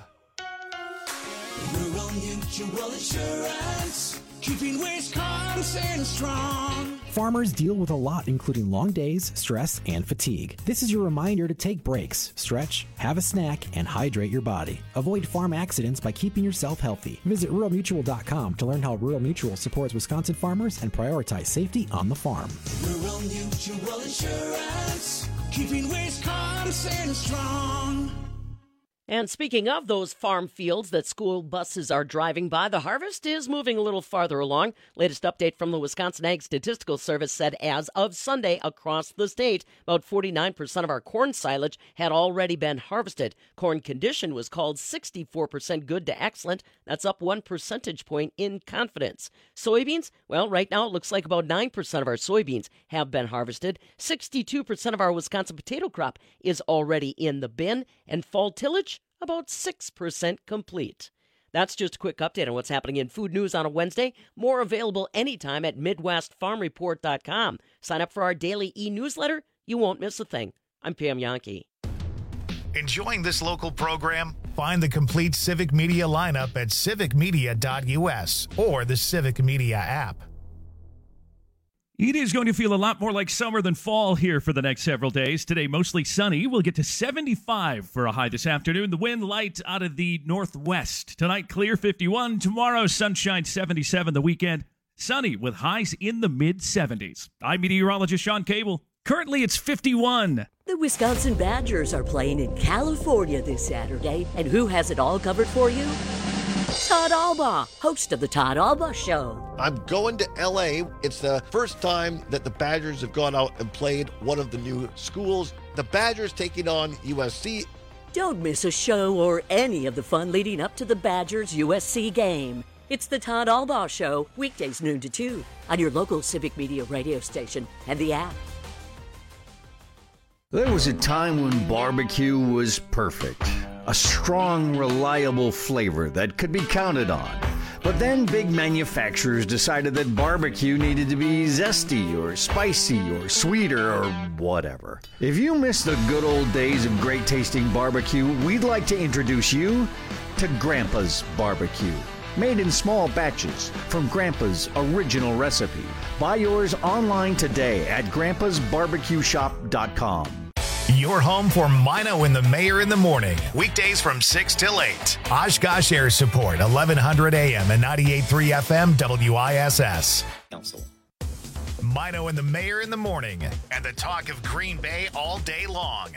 Rural Mutual Insurance, keeping Wisconsin strong. Farmers deal with a lot, including long days, stress, and fatigue. This is your reminder to take breaks, stretch, have a snack, and hydrate your body. Avoid farm accidents by keeping yourself healthy. Visit rural mutual dot com to learn how Rural Mutual supports Wisconsin farmers and prioritize safety on the farm. Rural Mutual Insurance, keeping Wisconsin strong. And speaking of those farm fields that school buses are driving by, the harvest is moving a little farther along. Latest update from the Wisconsin Ag Statistical Service said as of Sunday across the state, about forty-nine percent of our corn silage had already been harvested. Corn condition was called sixty-four percent good to excellent. That's up one percentage point in confidence. Soybeans, well, right now it looks like about nine percent of our soybeans have been harvested. sixty-two percent of our Wisconsin potato crop is already in the bin. And fall tillage, about six percent complete. That's just a quick update on what's happening in food news on a Wednesday. More available anytime at midwest farm report dot com. Sign up for our daily e-newsletter. You won't miss a thing. I'm Pam Yankee. Enjoying this local program? Find the complete Civic Media lineup at civic media dot U S or the Civic Media app. It is going to feel a lot more like summer than fall here for the next several days. Today, mostly sunny. We'll get to seventy-five for a high this afternoon. The wind light out of the northwest. Tonight, clear fifty-one. Tomorrow, sunshine seventy-seven. The weekend, sunny with highs in the mid-seventies. I'm meteorologist Sean Cable. Currently, it's fifty-one. The Wisconsin Badgers are playing in California this Saturday. And who has it all covered for you? Todd Alba, host of the Todd Alba Show. I'm going to L A. It's the first time that the Badgers have gone out and played one of the new schools. The Badgers taking on U S C. Don't miss a show or any of the fun leading up to the Badgers U S C game. It's the Todd Alba Show, weekdays noon to two, on your local Civic Media radio station and the app. There was a time when barbecue was perfect. A strong, reliable flavor that could be counted on. But then big manufacturers decided that barbecue needed to be zesty or spicy or sweeter or whatever. If you miss the good old days of great tasting barbecue, we'd like to introduce you to Grandpa's Barbecue. Made in small batches from Grandpa's original recipe. Buy yours online today at grandpas barbecue shop dot com. Your home for Mino and the Mayor in the morning. Weekdays from six till eight. Oshkosh Air Support, eleven hundred A M and ninety-eight point three F M W I S S. Council. Mino and the Mayor in the morning. And the talk of Green Bay all day long.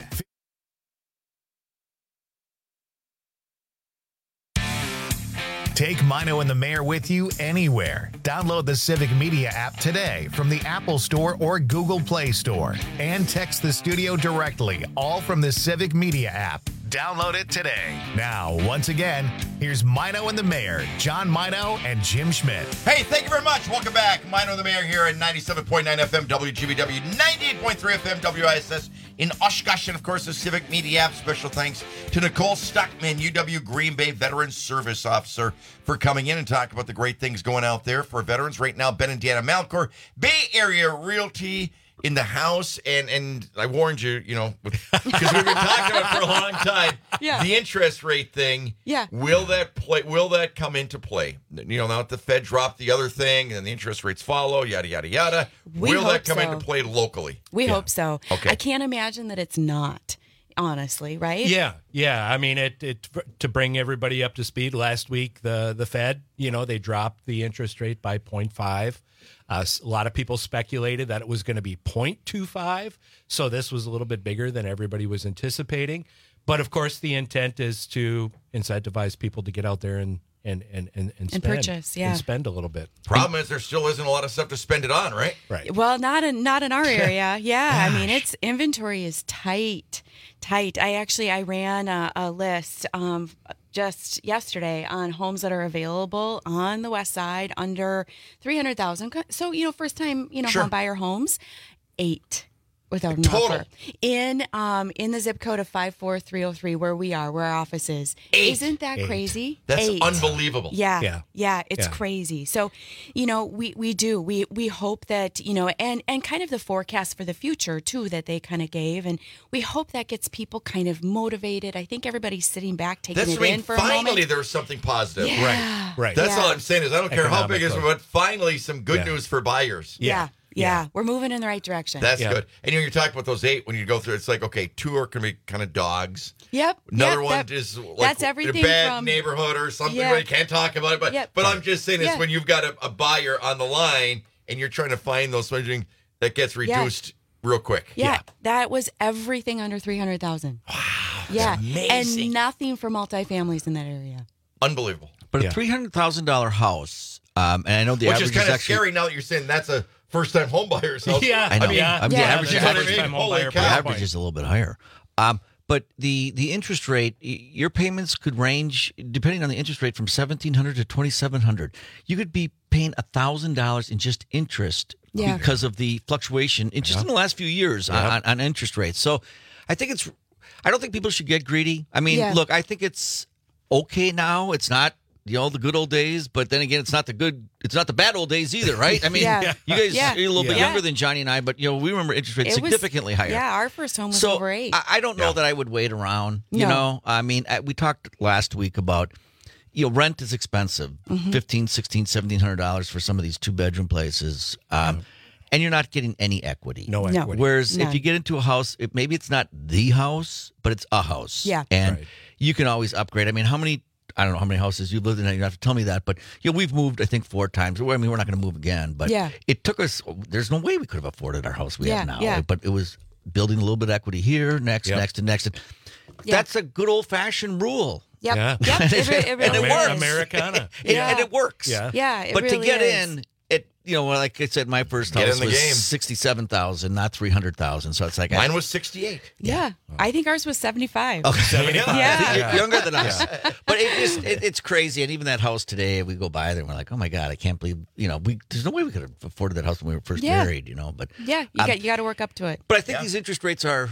Take Mino and the Mayor with you anywhere. Download the Civic Media app today from the Apple Store or Google Play Store. And text the studio directly, all from the Civic Media app. Download it today. Now, once again, here's Mino and the Mayor, John Mino and Jim Schmidt. Hey, thank you very much. Welcome back. Mino and the Mayor here at ninety-seven point nine F M W G B W, ninety-eight point three F M W I S S in Oshkosh, and of course the Civic Media app. Special thanks to Nicole Stuckman, U W Green Bay Veteran Service Officer, for coming in and talking about the great things going out there for veterans right now. Ben and Deanna Malcor, Bay Area Realty in the house, and and I warned you, you know, because we've been talking about it for a long time. Yeah. The interest rate thing. Yeah. Will that play? Will that come into play? You know, now that the Fed dropped the other thing, and the interest rates follow, yada yada yada. We will hope that come so. into play locally? We hope so. Okay. I can't imagine that it's not, honestly, right? Yeah, yeah. I mean, it, it to bring everybody up to speed. Last week, the the Fed, you know, they dropped the interest rate by zero point five. Uh, a lot of people speculated that it was going to be zero point two five, so this was a little bit bigger than everybody was anticipating. But of course, the intent is to incentivize people to get out there and and and and, and spend And purchase, yeah. and spend a little bit. Problem is, there still isn't a lot of stuff to spend it on, right? Right. Well, not in not in our area. Yeah, I mean, it's inventory is tight, tight. I actually I ran a, a list um, just yesterday on homes that are available on the west side under three hundred thousand. So you know, first time you know Sure. home buyer homes, eight. Without an Total. offer. In um in the zip code of five four three oh three where we are, where our office is. Eight. Isn't that Eight. crazy? That's Eight. unbelievable. Yeah. Yeah. Yeah, it's Yeah. crazy. So, you know, we we do. We we hope that, you know, and and kind of the forecast for the future too that they kind of gave, and we hope that gets people kind of motivated. I think everybody's sitting back taking That's it what I mean. in for a Finally, moment. there's something positive. Yeah. Right. Right. That's Yeah. all I'm saying is I don't care how big it is, Economically. but finally some good Yeah. news for buyers. Yeah. Yeah. We're moving in the right direction. That's Yeah. good. And you know, you're talking about those eight when you go through. It's like, okay, two are going to be kind of dogs. Yep. Another yep, one that- is like that's a everything bad from neighborhood or something Yeah. where you can't talk about it. But Yep. but I'm just saying, it's Yeah. when you've got a, a buyer on the line and you're trying to find those something that gets reduced real quick. Yeah, that was everything under three hundred thousand. Wow. Yeah. amazing. And nothing for multifamilies in that area. Unbelievable. But Yeah. a three hundred thousand dollars house, um, and I know the Which average is kind of actually, scary now that you're saying that's a first time home buyer's house. Yeah, I know. mean, I mean, Yeah. the average, that's the what I average, mean. home Holy buyer cow. the price average point. is a little bit higher. Um, but the the interest rate, y- your payments could range depending on the interest rate from seventeen hundred to twenty seven hundred. You could be paying a thousand dollars in just interest Yeah. because of the fluctuation in just in the last few years on, on, on interest rates. So I think it's. I don't think people should get greedy. I mean, Yeah. look, I think it's okay now. It's not. You know, the good old days, but then again, it's not the good, it's not the bad old days either, right? I mean, Yeah. you guys Yeah. are a little bit Yeah. younger than Johnny and I, but, you know, we remember interest rates It was- significantly higher. Yeah, our first home was so over eight. I, I don't know that I would wait around. You No. know, I mean, I, we talked last week about, you know, rent is expensive, Mhm. fifteen, sixteen, seventeen hundred dollars for some of these two bedroom places, um, and you're not getting any equity. No No. equity. Whereas if None. you get into a house, it, maybe it's not the house, but it's a house. Yeah. and Right. you can always upgrade. I mean, how many? I don't know how many houses you've lived in. You don't have to tell me that, but you know, we've moved, I think, four times. Well, I mean, we're not going to move again, but Yeah. it took us. There's no way we could have afforded our house we Yeah, have now. yeah. But it was building a little bit of equity here, next, Yep. next, and next. And Yeah. That's a good old fashioned rule. Yep. Yeah. Yep. It, re- it And really it Amer- works. is. Americana. It- Yeah. and it works. Yeah. Yeah, it but really to get is. in, it you know, like I said, my first Get house in the was game. sixty-seven thousand, not three hundred thousand. So it's like Mine was sixty-eight. Yeah. I think ours was seventy-five. Okay. seventy-five. Yeah. You're younger than us, but it just it, it's crazy. And even that house today, we go by there and we're like, oh my god, I can't believe you know we. There's no way we could have afforded that house when we were first Yeah. married, you know. But Yeah, you Um, got you got to work up to it. but I think Yeah. these interest rates are.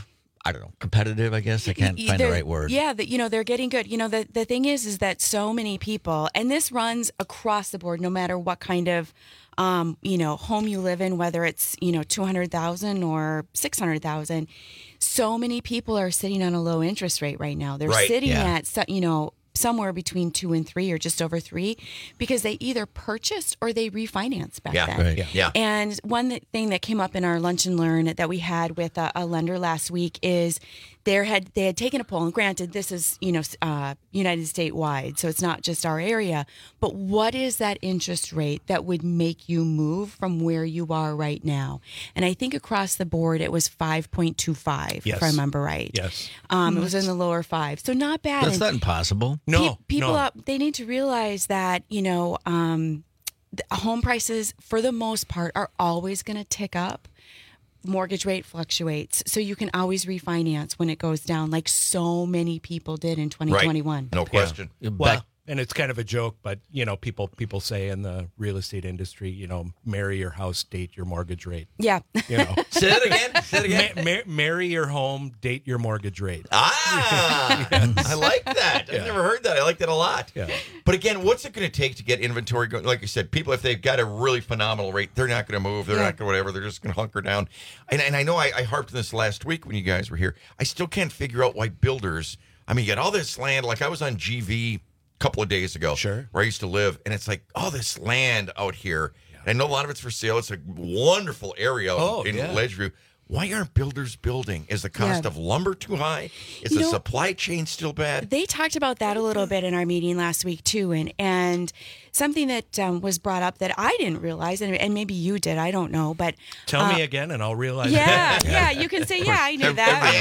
I don't know, competitive, I guess. I can't Y- find the they're- right word. Yeah, that you know they're getting good. You know the the thing is, is that so many people, and this runs across the board, no matter what kind of, um, you know, home you live in, whether it's you know two hundred thousand or six hundred thousand. So many people are sitting on a low interest rate right now. They're Right, sitting yeah. at so- you know. somewhere between two and three or just over three because they either purchased or they refinanced back Yeah, then. right. Yeah. Yeah. And one th- thing that came up in our lunch and learn that we had with a, a lender last week is there had they had taken a poll, and granted, this is you know uh, United statewide, so it's not just our area. But what is that interest rate that would make you move from where you are right now? And I think across the board it was five point two five, Yes. if I remember right. Yes. Um, it was in the lower five, so not bad. That's And not impossible. No, pe- people no. up, they need to realize that you know um, the home prices for the most part are always going to tick up. Mortgage rate fluctuates, so you can always refinance when it goes down, like so many people did in twenty twenty-one. No question. Yeah. Well, and it's kind of a joke, but you know, people people say in the real estate industry, you know, marry your house, date your mortgage rate. Yeah. You know, Say it again. Say it again. Ma- ma- marry your home, date your mortgage rate. Ah, I like that. I've Yeah. never heard that. I like that a lot. Yeah. But again, what's it going to take to get inventory going? Like you said, people, if they've got a really phenomenal rate, they're not going to move. They're Yeah. not going to whatever. They're just going to hunker down. And, and I know I, I harped on this last week when you guys were here. I still can't figure out why builders, I mean, you got all this land. Like I was on G V a couple of days ago, Sure. where I used to live. And it's like, all this land out here. And I know a lot of it's for sale. It's a wonderful area Oh, in yeah. Ledgeview. Why aren't builders building? Is the cost Yeah. of lumber too high? Is You the know- supply chain still bad? They talked about that a little bit in our meeting last week too, and and something that um, was brought up that I didn't realize, and, and maybe you did, I don't know, but Tell uh, me again, and I'll realize. Yeah, yeah, you can say, yeah, I knew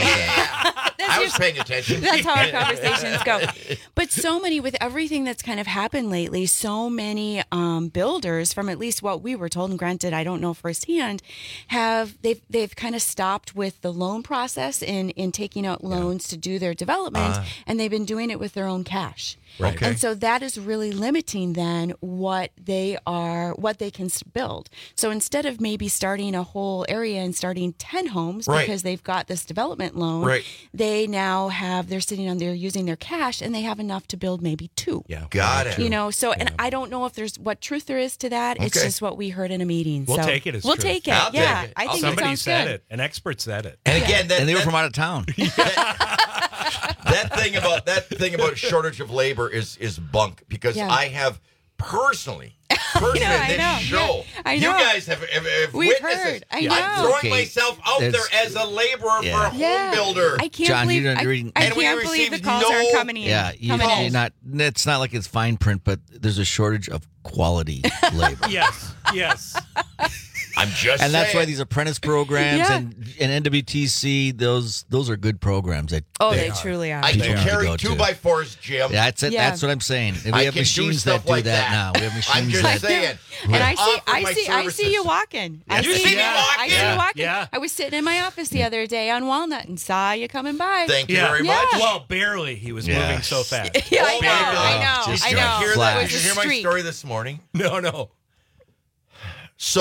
that. I was paying attention. That's how our conversations go. But so many, with everything that's kind of happened lately, so many um, builders, from at least what we were told, and granted, I don't know firsthand, have they've they've kind of stopped with the loan process in in taking out loans to do their development, Ah. and they've been doing it with their own cash. Right. Okay. And so that is really limiting then what they are, what they can s- build. So instead of maybe starting a whole area and starting ten homes Right. because they've got this development loan, Right. they now have, they're sitting on, they're using their cash and they have enough to build maybe two. Yeah. Got it. You know, so, and I don't know if there's what truth there is to that. It's Okay. just what we heard in a meeting. We'll so take it as We'll truth. take it. I'll take yeah. it. I think Somebody it sounds said good. it. An expert said it. And again, that, and they were that, from out of town. that thing about that thing about shortage of labor is is bunk because Yeah. I have personally, personally I in this know, show, yeah, I you know. guys have, have, have We've witnessed heard. this. I I'm know. throwing Okay. myself out That's- there as a laborer Yeah. for a home Yeah. builder. I can't John, believe, you don't I, read- I And we can't believe the received calls no- aren't coming in. Yeah, you, coming you're in. not. It's not like it's fine print, but there's a shortage of quality labor. Yes. Yes. I'm just And that's why saying. these apprentice programs Yeah. and, and N W T C, those those are good programs. That Oh, that they truly are. I people can need to carry go two to. by fours, Jim. That's it. Yeah. That's what I'm saying. And I we have can do machines stuff that do like that, that. now. We have machines I'm just that. saying. And I see, offer I my see, I see you services. walking. I You see, see me I walking? see you walking. Yeah. I was sitting in my office the other day on Walnut and saw you coming by. Thank you Yeah. very Yeah. much. Well, barely. He was Yeah. moving so fast. Yeah, I Oh, know, my I God. know, Just I Did know. you hear Flash. that? It Did was you a hear my streak. story this morning? No, no. So,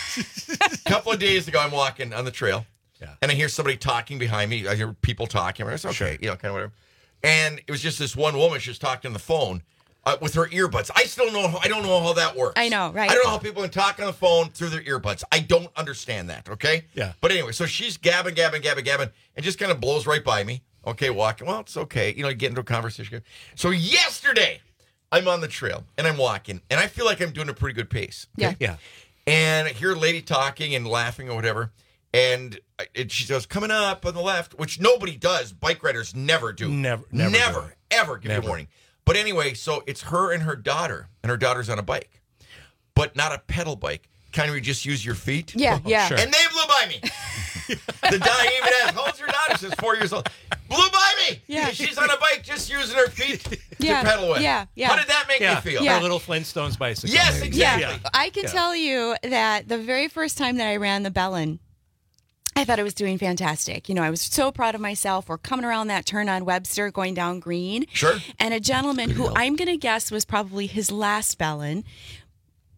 a couple of days ago, I'm walking on the trail, Yeah. and I hear somebody talking behind me. I hear people talking. I said, okay, Sure. you know, kind of whatever. And it was just this one woman. She was talking on the phone uh, with her earbuds. I still know. I don't know how that works. I know, right? I don't know how people can talk on the phone through their earbuds. I don't understand that. Okay. Yeah. But anyway, so she's gabbing, gabbing, gabbing, gabbing, and just kind of blows right by me. Okay, walking. Well, it's okay. You know, get into a conversation. So yesterday, I'm on the trail and I'm walking, and I feel like I'm doing a pretty good pace. Okay? Yeah. And I hear a lady talking and laughing or whatever. And it, she goes, coming up on the left, which nobody does. Bike riders never do. Never, never Never, do it. ever give you Never. a warning. But anyway, so it's her and her daughter. And her daughter's on a bike. But not a pedal bike. Kind of you just use your feet. Yeah, yeah. Sure. And they blew by me. The guy even asked, how old's your daughter? She's four years old. Blew by me. Yeah. She's on a bike just using her feet Yeah, to pedal with. yeah, yeah. How did that make Yeah. you feel? Yeah. A little Flintstones bicycle. Yes, maybe. exactly. Yeah. I can Yeah. tell you that the very first time that I ran the Bellin, I thought I was doing fantastic. You know, I was so proud of myself. We're coming around that turn on Webster, going down Green. Sure. And a gentleman Good who help. I'm going to guess was probably his last Bellin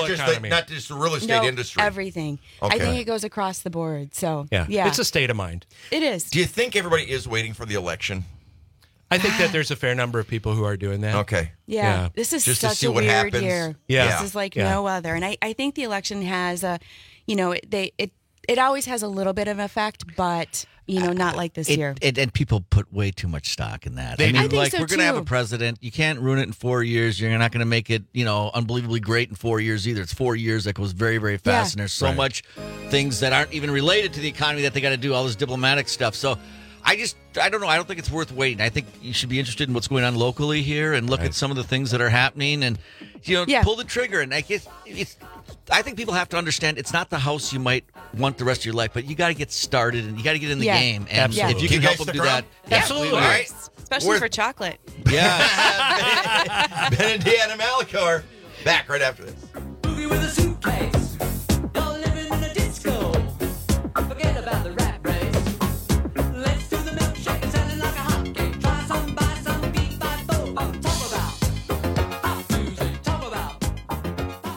not just economy. The, not just the real estate no, industry. everything. Okay. I think it goes across the board. So Yeah. yeah, It's a state of mind. it is. Do you think everybody is waiting for the election? I think that there's a fair number of people who are doing that. Okay. Yeah, Yeah. this is Just to such see a what weird happens. year. Yeah. This is like Yeah. no other, and I, I think the election has a, you know, they it it always has a little bit of an effect, but you know, not like this It, year. it, and people put way too much stock in that. They I do. mean, I think like so, we're going to have a too. president. You can't ruin it in four years. You're not going to make it, you know, unbelievably great in four years either. It's four years that goes very, very fast, Yeah. and there's so Right. much things that aren't even related to the economy that they got to do all this diplomatic stuff. So. I just, I don't know. I don't think it's worth waiting. I think you should be interested in what's going on locally here and look Right. at some of the things that are happening and, you know, Yeah. pull the trigger. And I guess it's, I think people have to understand it's not the house you might want the rest of your life, but you got to get started and you got to get in the Yeah. game. And Absolutely. if you Can can you help guys them do stick that, around? Absolutely. All right. Especially We're- for chocolate. Yeah. Ben and Deanna Malikar back right after this. Boogie with a suitcase. You're living in a disco. Forget about the rat race. Let's do the milkshake. Selling like a hot cake. Try some, buy some, beat by four. Oh, talk about. Pop music. Talk about.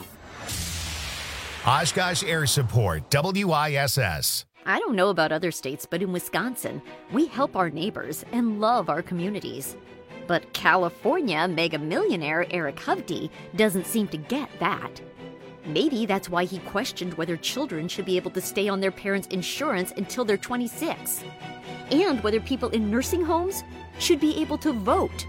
Oshkosh Air Support, W I S S. I don't know about other states, but in Wisconsin, we help our neighbors and love our communities. But California mega millionaire Eric Hovde doesn't seem to get that. Maybe that's why he questioned whether children should be able to stay on their parents' insurance until they're twenty-six, and whether people in nursing homes should be able to vote.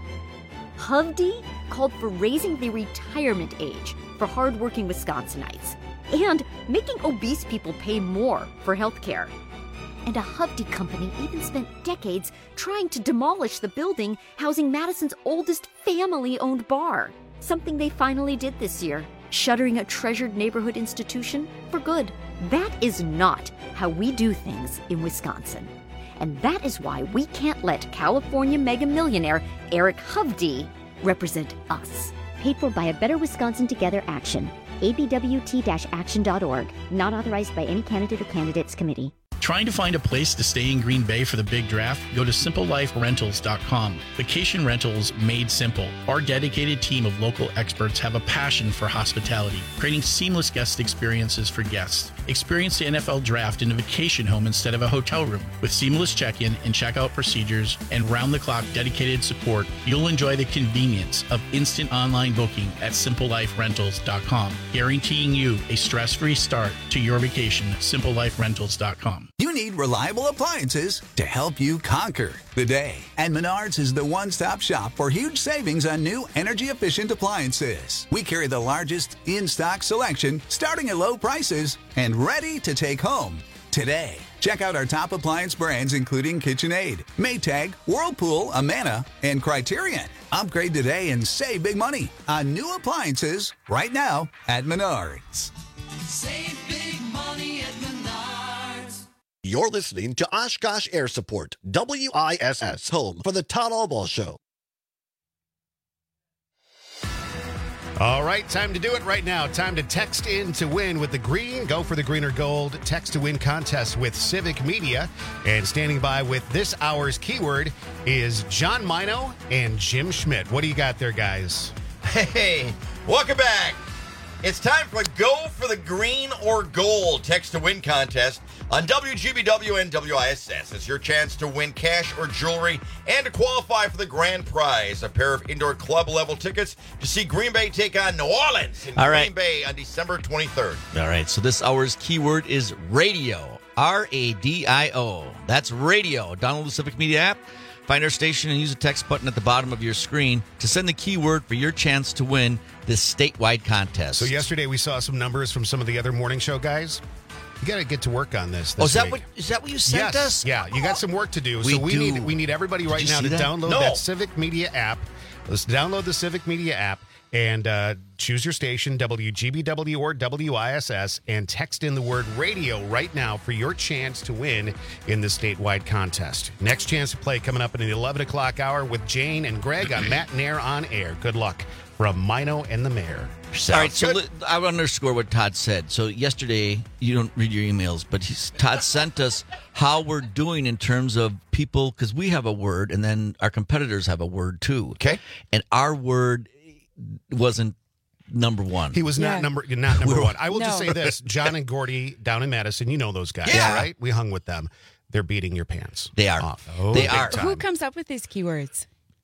Hovde called for raising the retirement age for hardworking Wisconsinites and making obese people pay more for health care. And a Hovde company even spent decades trying to demolish the building housing Madison's oldest family-owned bar, something they finally did this year, shuttering a treasured neighborhood institution for good. That is not how we do things in Wisconsin. And that is why we can't let California mega millionaire Eric Hovde represent us. Paid for by a Better Wisconsin Together Action. A B W T action dot org. Not authorized by any candidate or candidates committee. Trying to find a place to stay in Green Bay for the big draft? Go to simple life rentals dot com. Vacation rentals made simple. Our dedicated team of local experts have a passion for hospitality, creating seamless guest experiences for guests. Experience the N F L draft in a vacation home instead of a hotel room. With seamless check-in and check-out procedures and round-the-clock dedicated support, you'll enjoy the convenience of instant online booking at simple life rentals dot com, guaranteeing you a stress-free start to your vacation. simple life rentals dot com. You need reliable appliances to help you conquer the day. And Menards is the one-stop shop for huge savings on new energy-efficient appliances. We carry the largest in-stock selection, starting at low prices and ready to take home today. Check out our top appliance brands including KitchenAid, Maytag, Whirlpool, Amana, and Criterion. Upgrade today and save big money on new appliances right now at Menards. Save big money at Menards. You're listening to Oshkosh Air Support, W I S S, home for the Todd Allball Show. All right, time to do it right now. Time to text in to win with the green. Go for the green or gold text to win contest with Civic Media. And standing by with this hour's keyword is John Mino and Jim Schmidt. What do you got there, guys? Hey, welcome back. It's time for Go for the Green or Gold text to win contest on W G B W and W I S S. It's your chance to win cash or jewelry and to qualify for the grand prize, a pair of indoor club level tickets to see Green Bay take on New Orleans in All Green right. Bay on December twenty-third. All right, so this hour's keyword is radio. R A D I O. That's radio. Download the Civic Media app, find our station, and use the text button at the bottom of your screen to send the keyword for your chance to win this statewide contest. So yesterday we saw some numbers from some of the other morning show guys. You got to get to work on this. this Oh, is that week. what is that what you sent yes. us? Yeah, you got some work to do. We so we do. need we need everybody Did right you now see to that? download No. that Civic Media app. Let's download the Civic Media app and uh, choose your station, W G B W or W I S S, and text in the word radio right now for your chance to win in the statewide contest. Next chance to play coming up in the eleven o'clock hour with Jane and Greg on Matt Nair on Air. Good luck from Mino and the Mayor. All right, so li- I will underscore what Todd said. So yesterday, you don't read your emails, but he's, Todd sent us how we're doing in terms of people, because we have a word, and then our competitors have a word too. Okay, and our word wasn't number one. He was not Yeah. number not number We're- one. I will just No. say this: John and Gordy down in Madison, you know those guys, Yeah. right? We hung with them. They're beating your pants. They are. Off. They Big are. time. Who comes up with these keywords?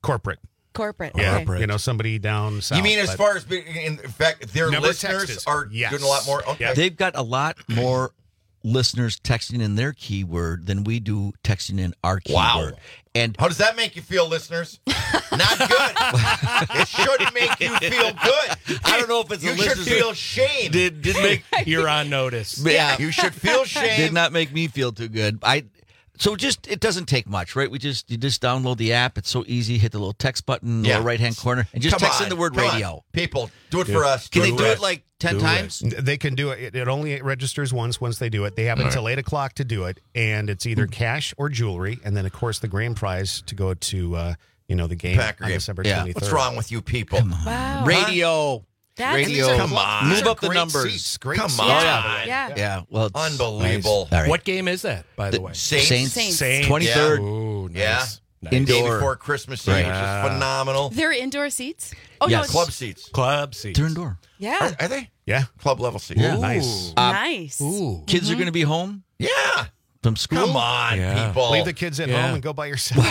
Corporate. Corporate. Yeah, Okay. you know, somebody down south. You mean as but- far as being, in fact, their Never listeners text us. are Yes. doing a lot more? Okay. They've got a lot more listeners texting in their keyword than we do texting in our keyword. Wow. And how does that make you feel, listeners? Not good. It shouldn't make you feel good. I don't know if it's you a should listener's- feel shame. Did did make You're on notice. Yeah, you should feel shame. Did not make me feel too good. I so just it doesn't take much, right? We just you just download the app. It's so easy. Hit the little text button in the Yeah. lower right hand corner and just Come text on, in the word come on. radio. People, do it for us. Can they Do do it. it like ten Do times? it. They can do it. It- It only registers once. Once they do it, they have All until right. eight o'clock to do it, and it's either cash or jewelry, and then of course the grand prize to go to uh, you know the game Packer on game. December Yeah. twenty third. What's wrong with you people? Wow. Radio. That's Radio. Come on. Move These are up the great numbers. seats. Great Come seats, on. by the Yeah. way. Yeah. Yeah. Well, it's Unbelievable. All right. What game is that, by the, The way? Saints. Saints. Saints. Saints. twenty-third. Ooh, nice. Yeah. Nice. Day Indoor. before Christmas Eve, Right. which is phenomenal. They're indoor seats? Oh, Yes. no. It's, Club seats. Club seats. They're indoor. yeah. Are, are they? Yeah. Club level seats. Yeah. Nice. Uh, nice. Ooh. Kids are going to be home Yeah. from school. Come on, Yeah. people. Leave the kids at Yeah. home and go by yourself.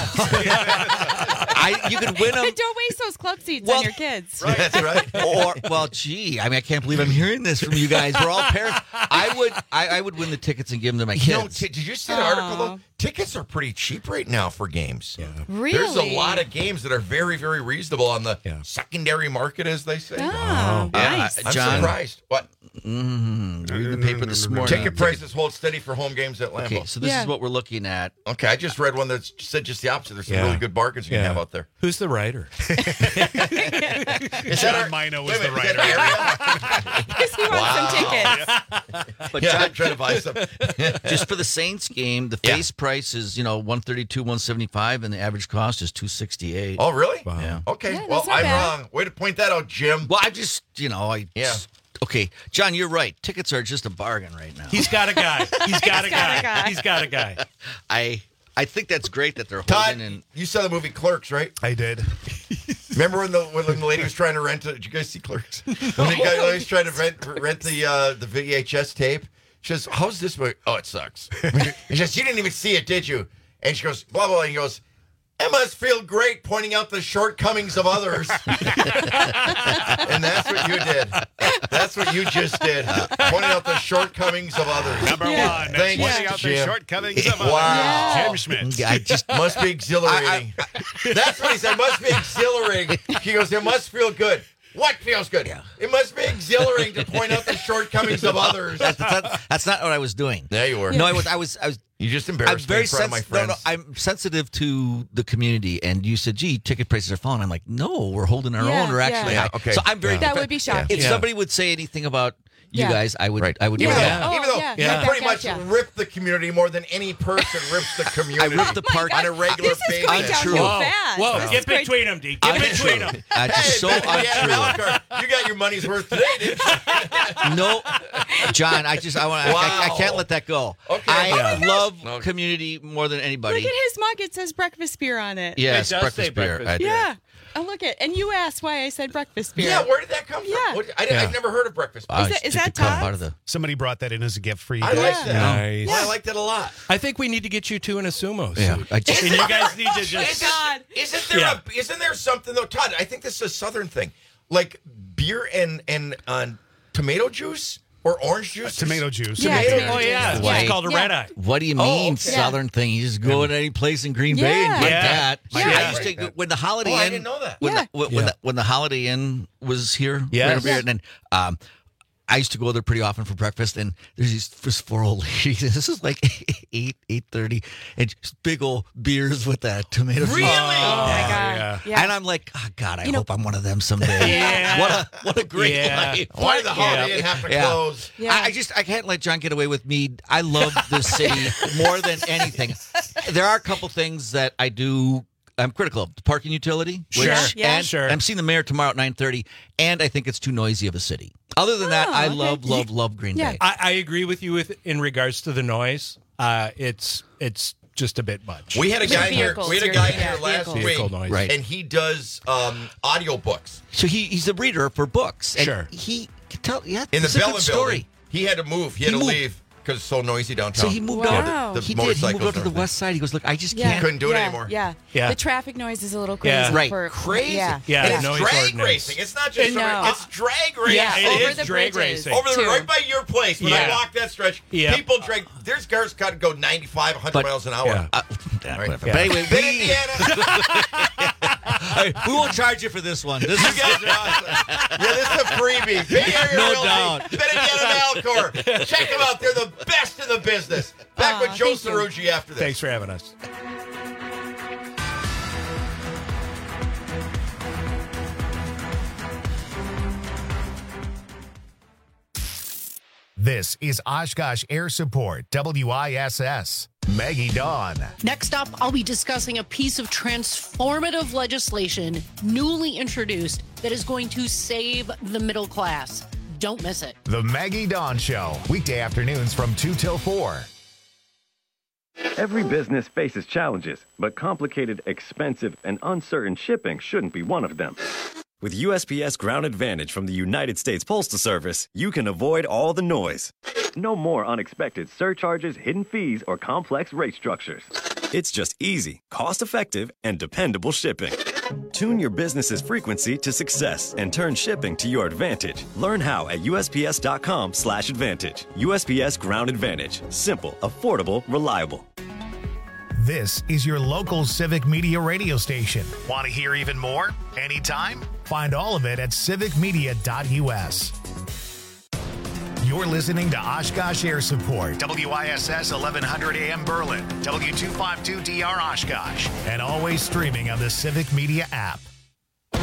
I you could win them. Don't waste those club seats Well- on your kids. That's right. Or well, gee, I mean, I can't believe I'm hearing this from you guys. We're all parents. I would, I, I would win the tickets and give them to my You know, kids. t- did you see the article though? Tickets are pretty cheap right now for games. Yeah. Really? There's a lot of games that are very, very reasonable on the Yeah. secondary market, as they say. Oh, Yeah, nice. I'm John. surprised. What? Mm, reading the paper this morning. Ticket prices hold steady for home games at Lambeau. Okay, so this Yeah. is what we're looking at. Okay, I just read one that said just the opposite. There's some Yeah. really good bargains you Yeah. can have out there. Who's the writer? Is John our- Mino was wait a the minute, is writer. that area? Because he wants some tickets. But Yeah, John, I'm trying to buy some. just for the Saints game, the Yeah. face price is you know one thirty two, one seventy five, and the average cost is two sixty eight. Oh, really? Yeah. Okay. Yeah, well, that's not I'm bad. wrong. Way to point that out, Jim. Well, I just you know I Yeah. Okay, John, you're right. Tickets are just a bargain right now. He's got a guy. He's got a got a guy. guy. He's got a guy. I I think that's great that they're Todd, holding in. you saw the movie Clerks, right? I did. Remember when the when the lady was trying to rent it? Did you guys see Clerks? When the guy was trying to rent rent the uh, the V H S tape, she says, "How's this movie?" Oh, it sucks. And she says, "You didn't even see it, did you?" And she goes, "Blah blah." And he goes, "It must feel great pointing out the shortcomings of others." And that's what you did. That's what you just did. Pointing out the shortcomings of others. Number Yeah. one, Thank pointing you, out the Jim. shortcomings of others. Wow. Jim Schmidt. I just Must be exhilarating. That's what he said. Must be exhilarating. He goes, "It must feel good." What feels good? Yeah. It must be exhilarating to point out the shortcomings of others. that's, that's, that's not what I was doing. There you were. No, I was I was I was You just I'm embarrassed very me in front of my sensitive. No, friends. no, I'm sensitive to the community, and you said, "Gee, ticket prices are falling." I'm like, "No, we're holding our Yeah, own. We're actually yeah. high." Yeah, okay. So I'm very. That would be shocking. If Yeah. somebody would say anything about you Yeah. guys, I would. Right. I would. Yeah. go, Even "Yeah." though, Oh, even though yeah. you Yeah. pretty much Gotcha. rip the community more than any person rips the community. I rip the part on a regular This is basis. going Untrue. downhill Whoa, fast. Whoa, This get is great. between them, D. Get between them. That's just so yeah, untrue. Malachar, you got your money's worth today, didn't you? No, John, I just I want. I, I, I Wow. can't let that go. Okay. I Oh my gosh. love No. community more than Look anybody. at his mug. It says breakfast beer on it. Yes, It does breakfast say beer. breakfast I did. Yeah. Oh, look at And you asked why I said breakfast beer. Yeah, where did that come from? Yeah. What, I, Yeah. I've never heard of breakfast. Wow, Is that- just is took that the cup Todd's? out of the. Somebody brought that in as a gift for you I guys. like that. Nice. Well, I like that a lot. I think we need to get you two in a sumo Yeah, suit. I just, And you guys need to just. God. Isn't there Yeah. a, isn't there something though, Todd? I think this is a Southern thing, like beer and and uh, tomato juice or orange juice. Tomato juice. Yeah, Tomato tomato Oh, yeah. juice. Why? It's called a Yeah. red eye. What do you Oh, mean okay. Southern thing? You just go to any place in Green Bay and Yeah. get Yeah. that. Yeah. I used to when the Holiday Oh, I Inn. didn't know that. When, Yeah. the, when, Yeah. the, when the Holiday Inn was here, Yes. right over here, Yeah. and then um, I used to go there pretty often for breakfast. And there's these this four old ladies. This is like eight eight thirty, and just big old beers with that tomato. Really? juice. Oh, my God. yeah. Yeah. And I'm like, oh God, I You know- hope I'm one of them someday. Yeah. What a what a great Yeah. life. Why did the Holiday Yeah. Inn have to Yeah. close? Yeah. I, I just I can't let John get away with me. I love this city more than anything. There are a couple things that I do. I'm critical of the parking utility. Sure. which- Yeah. and Sure. I'm seeing the mayor tomorrow at nine thirty, and I think it's too noisy of a city. Other than that, Oh, I okay. love, love, love Green Yeah. Bay. I, I agree with you with in regards to the noise. Uh, it's it's just a bit much. We had a The guy here. vehicles, We had a your- guy in yeah, here last vehicles. week, Vehicle noise. Right. and he does um, audio books So he he's a reader for books. And Sure. He can tell. Yeah. in the it's a good Bellin story. building. He had to move. He had He to moved. leave. because it's so noisy downtown. So he moved Yeah, out. the, the he did. He moved motorcycles out to the and west side. He goes, look, I just Yeah. can't. Couldn't do it yeah, anymore. Yeah. Yeah. The traffic noise is a little crazy. Yeah. Right. For, Crazy. Yeah. Yeah, And it's noise drag ordinance. racing. It's not just No. it's drag racing. Yeah, It over is the drag bridges, racing. Over the too. right by your place. When I Yeah. walk that stretch, Yeah. people drag. There's cars got to go ninety-five, one hundred But- miles an hour. Yeah. Uh, yeah, Right. whatever. Yeah. But anyway, Mid we, Indiana. Hey, we won't charge you for this one. This You is guys are awesome. Yeah, this is a freebie. Bay Area No Realty, doubt. Mid Indiana Malcor. Check them out. They're the best in the business. Back Aw, with Joe thank you. Cerrugi after this. Thanks for having us. This is Oshkosh Air Support, W I S S. Maggie Dawn. Next up, I'll be discussing a piece of transformative legislation newly introduced that is going to save the middle class. Don't miss it. The Maggie Dawn Show, weekday afternoons from two till four. Every business faces challenges, but complicated, expensive, and uncertain shipping shouldn't be one of them. With U S P S Ground Advantage from the United States Postal Service, you can avoid all the noise. No more unexpected surcharges, hidden fees, or complex rate structures. It's just easy, cost-effective, and dependable shipping. Tune your business's frequency to success and turn shipping to your advantage. Learn how at U S P S dot com slash advantage. U S P S Ground Advantage. Simple, affordable, reliable. This is your local Civic Media radio station. Want to hear even more? Anytime? Find all of it at civic media dot U S. You're listening to Oshkosh Air Support, W I S S eleven hundred A M Berlin, W two fifty-two D R Oshkosh, and always streaming on the Civic Media app.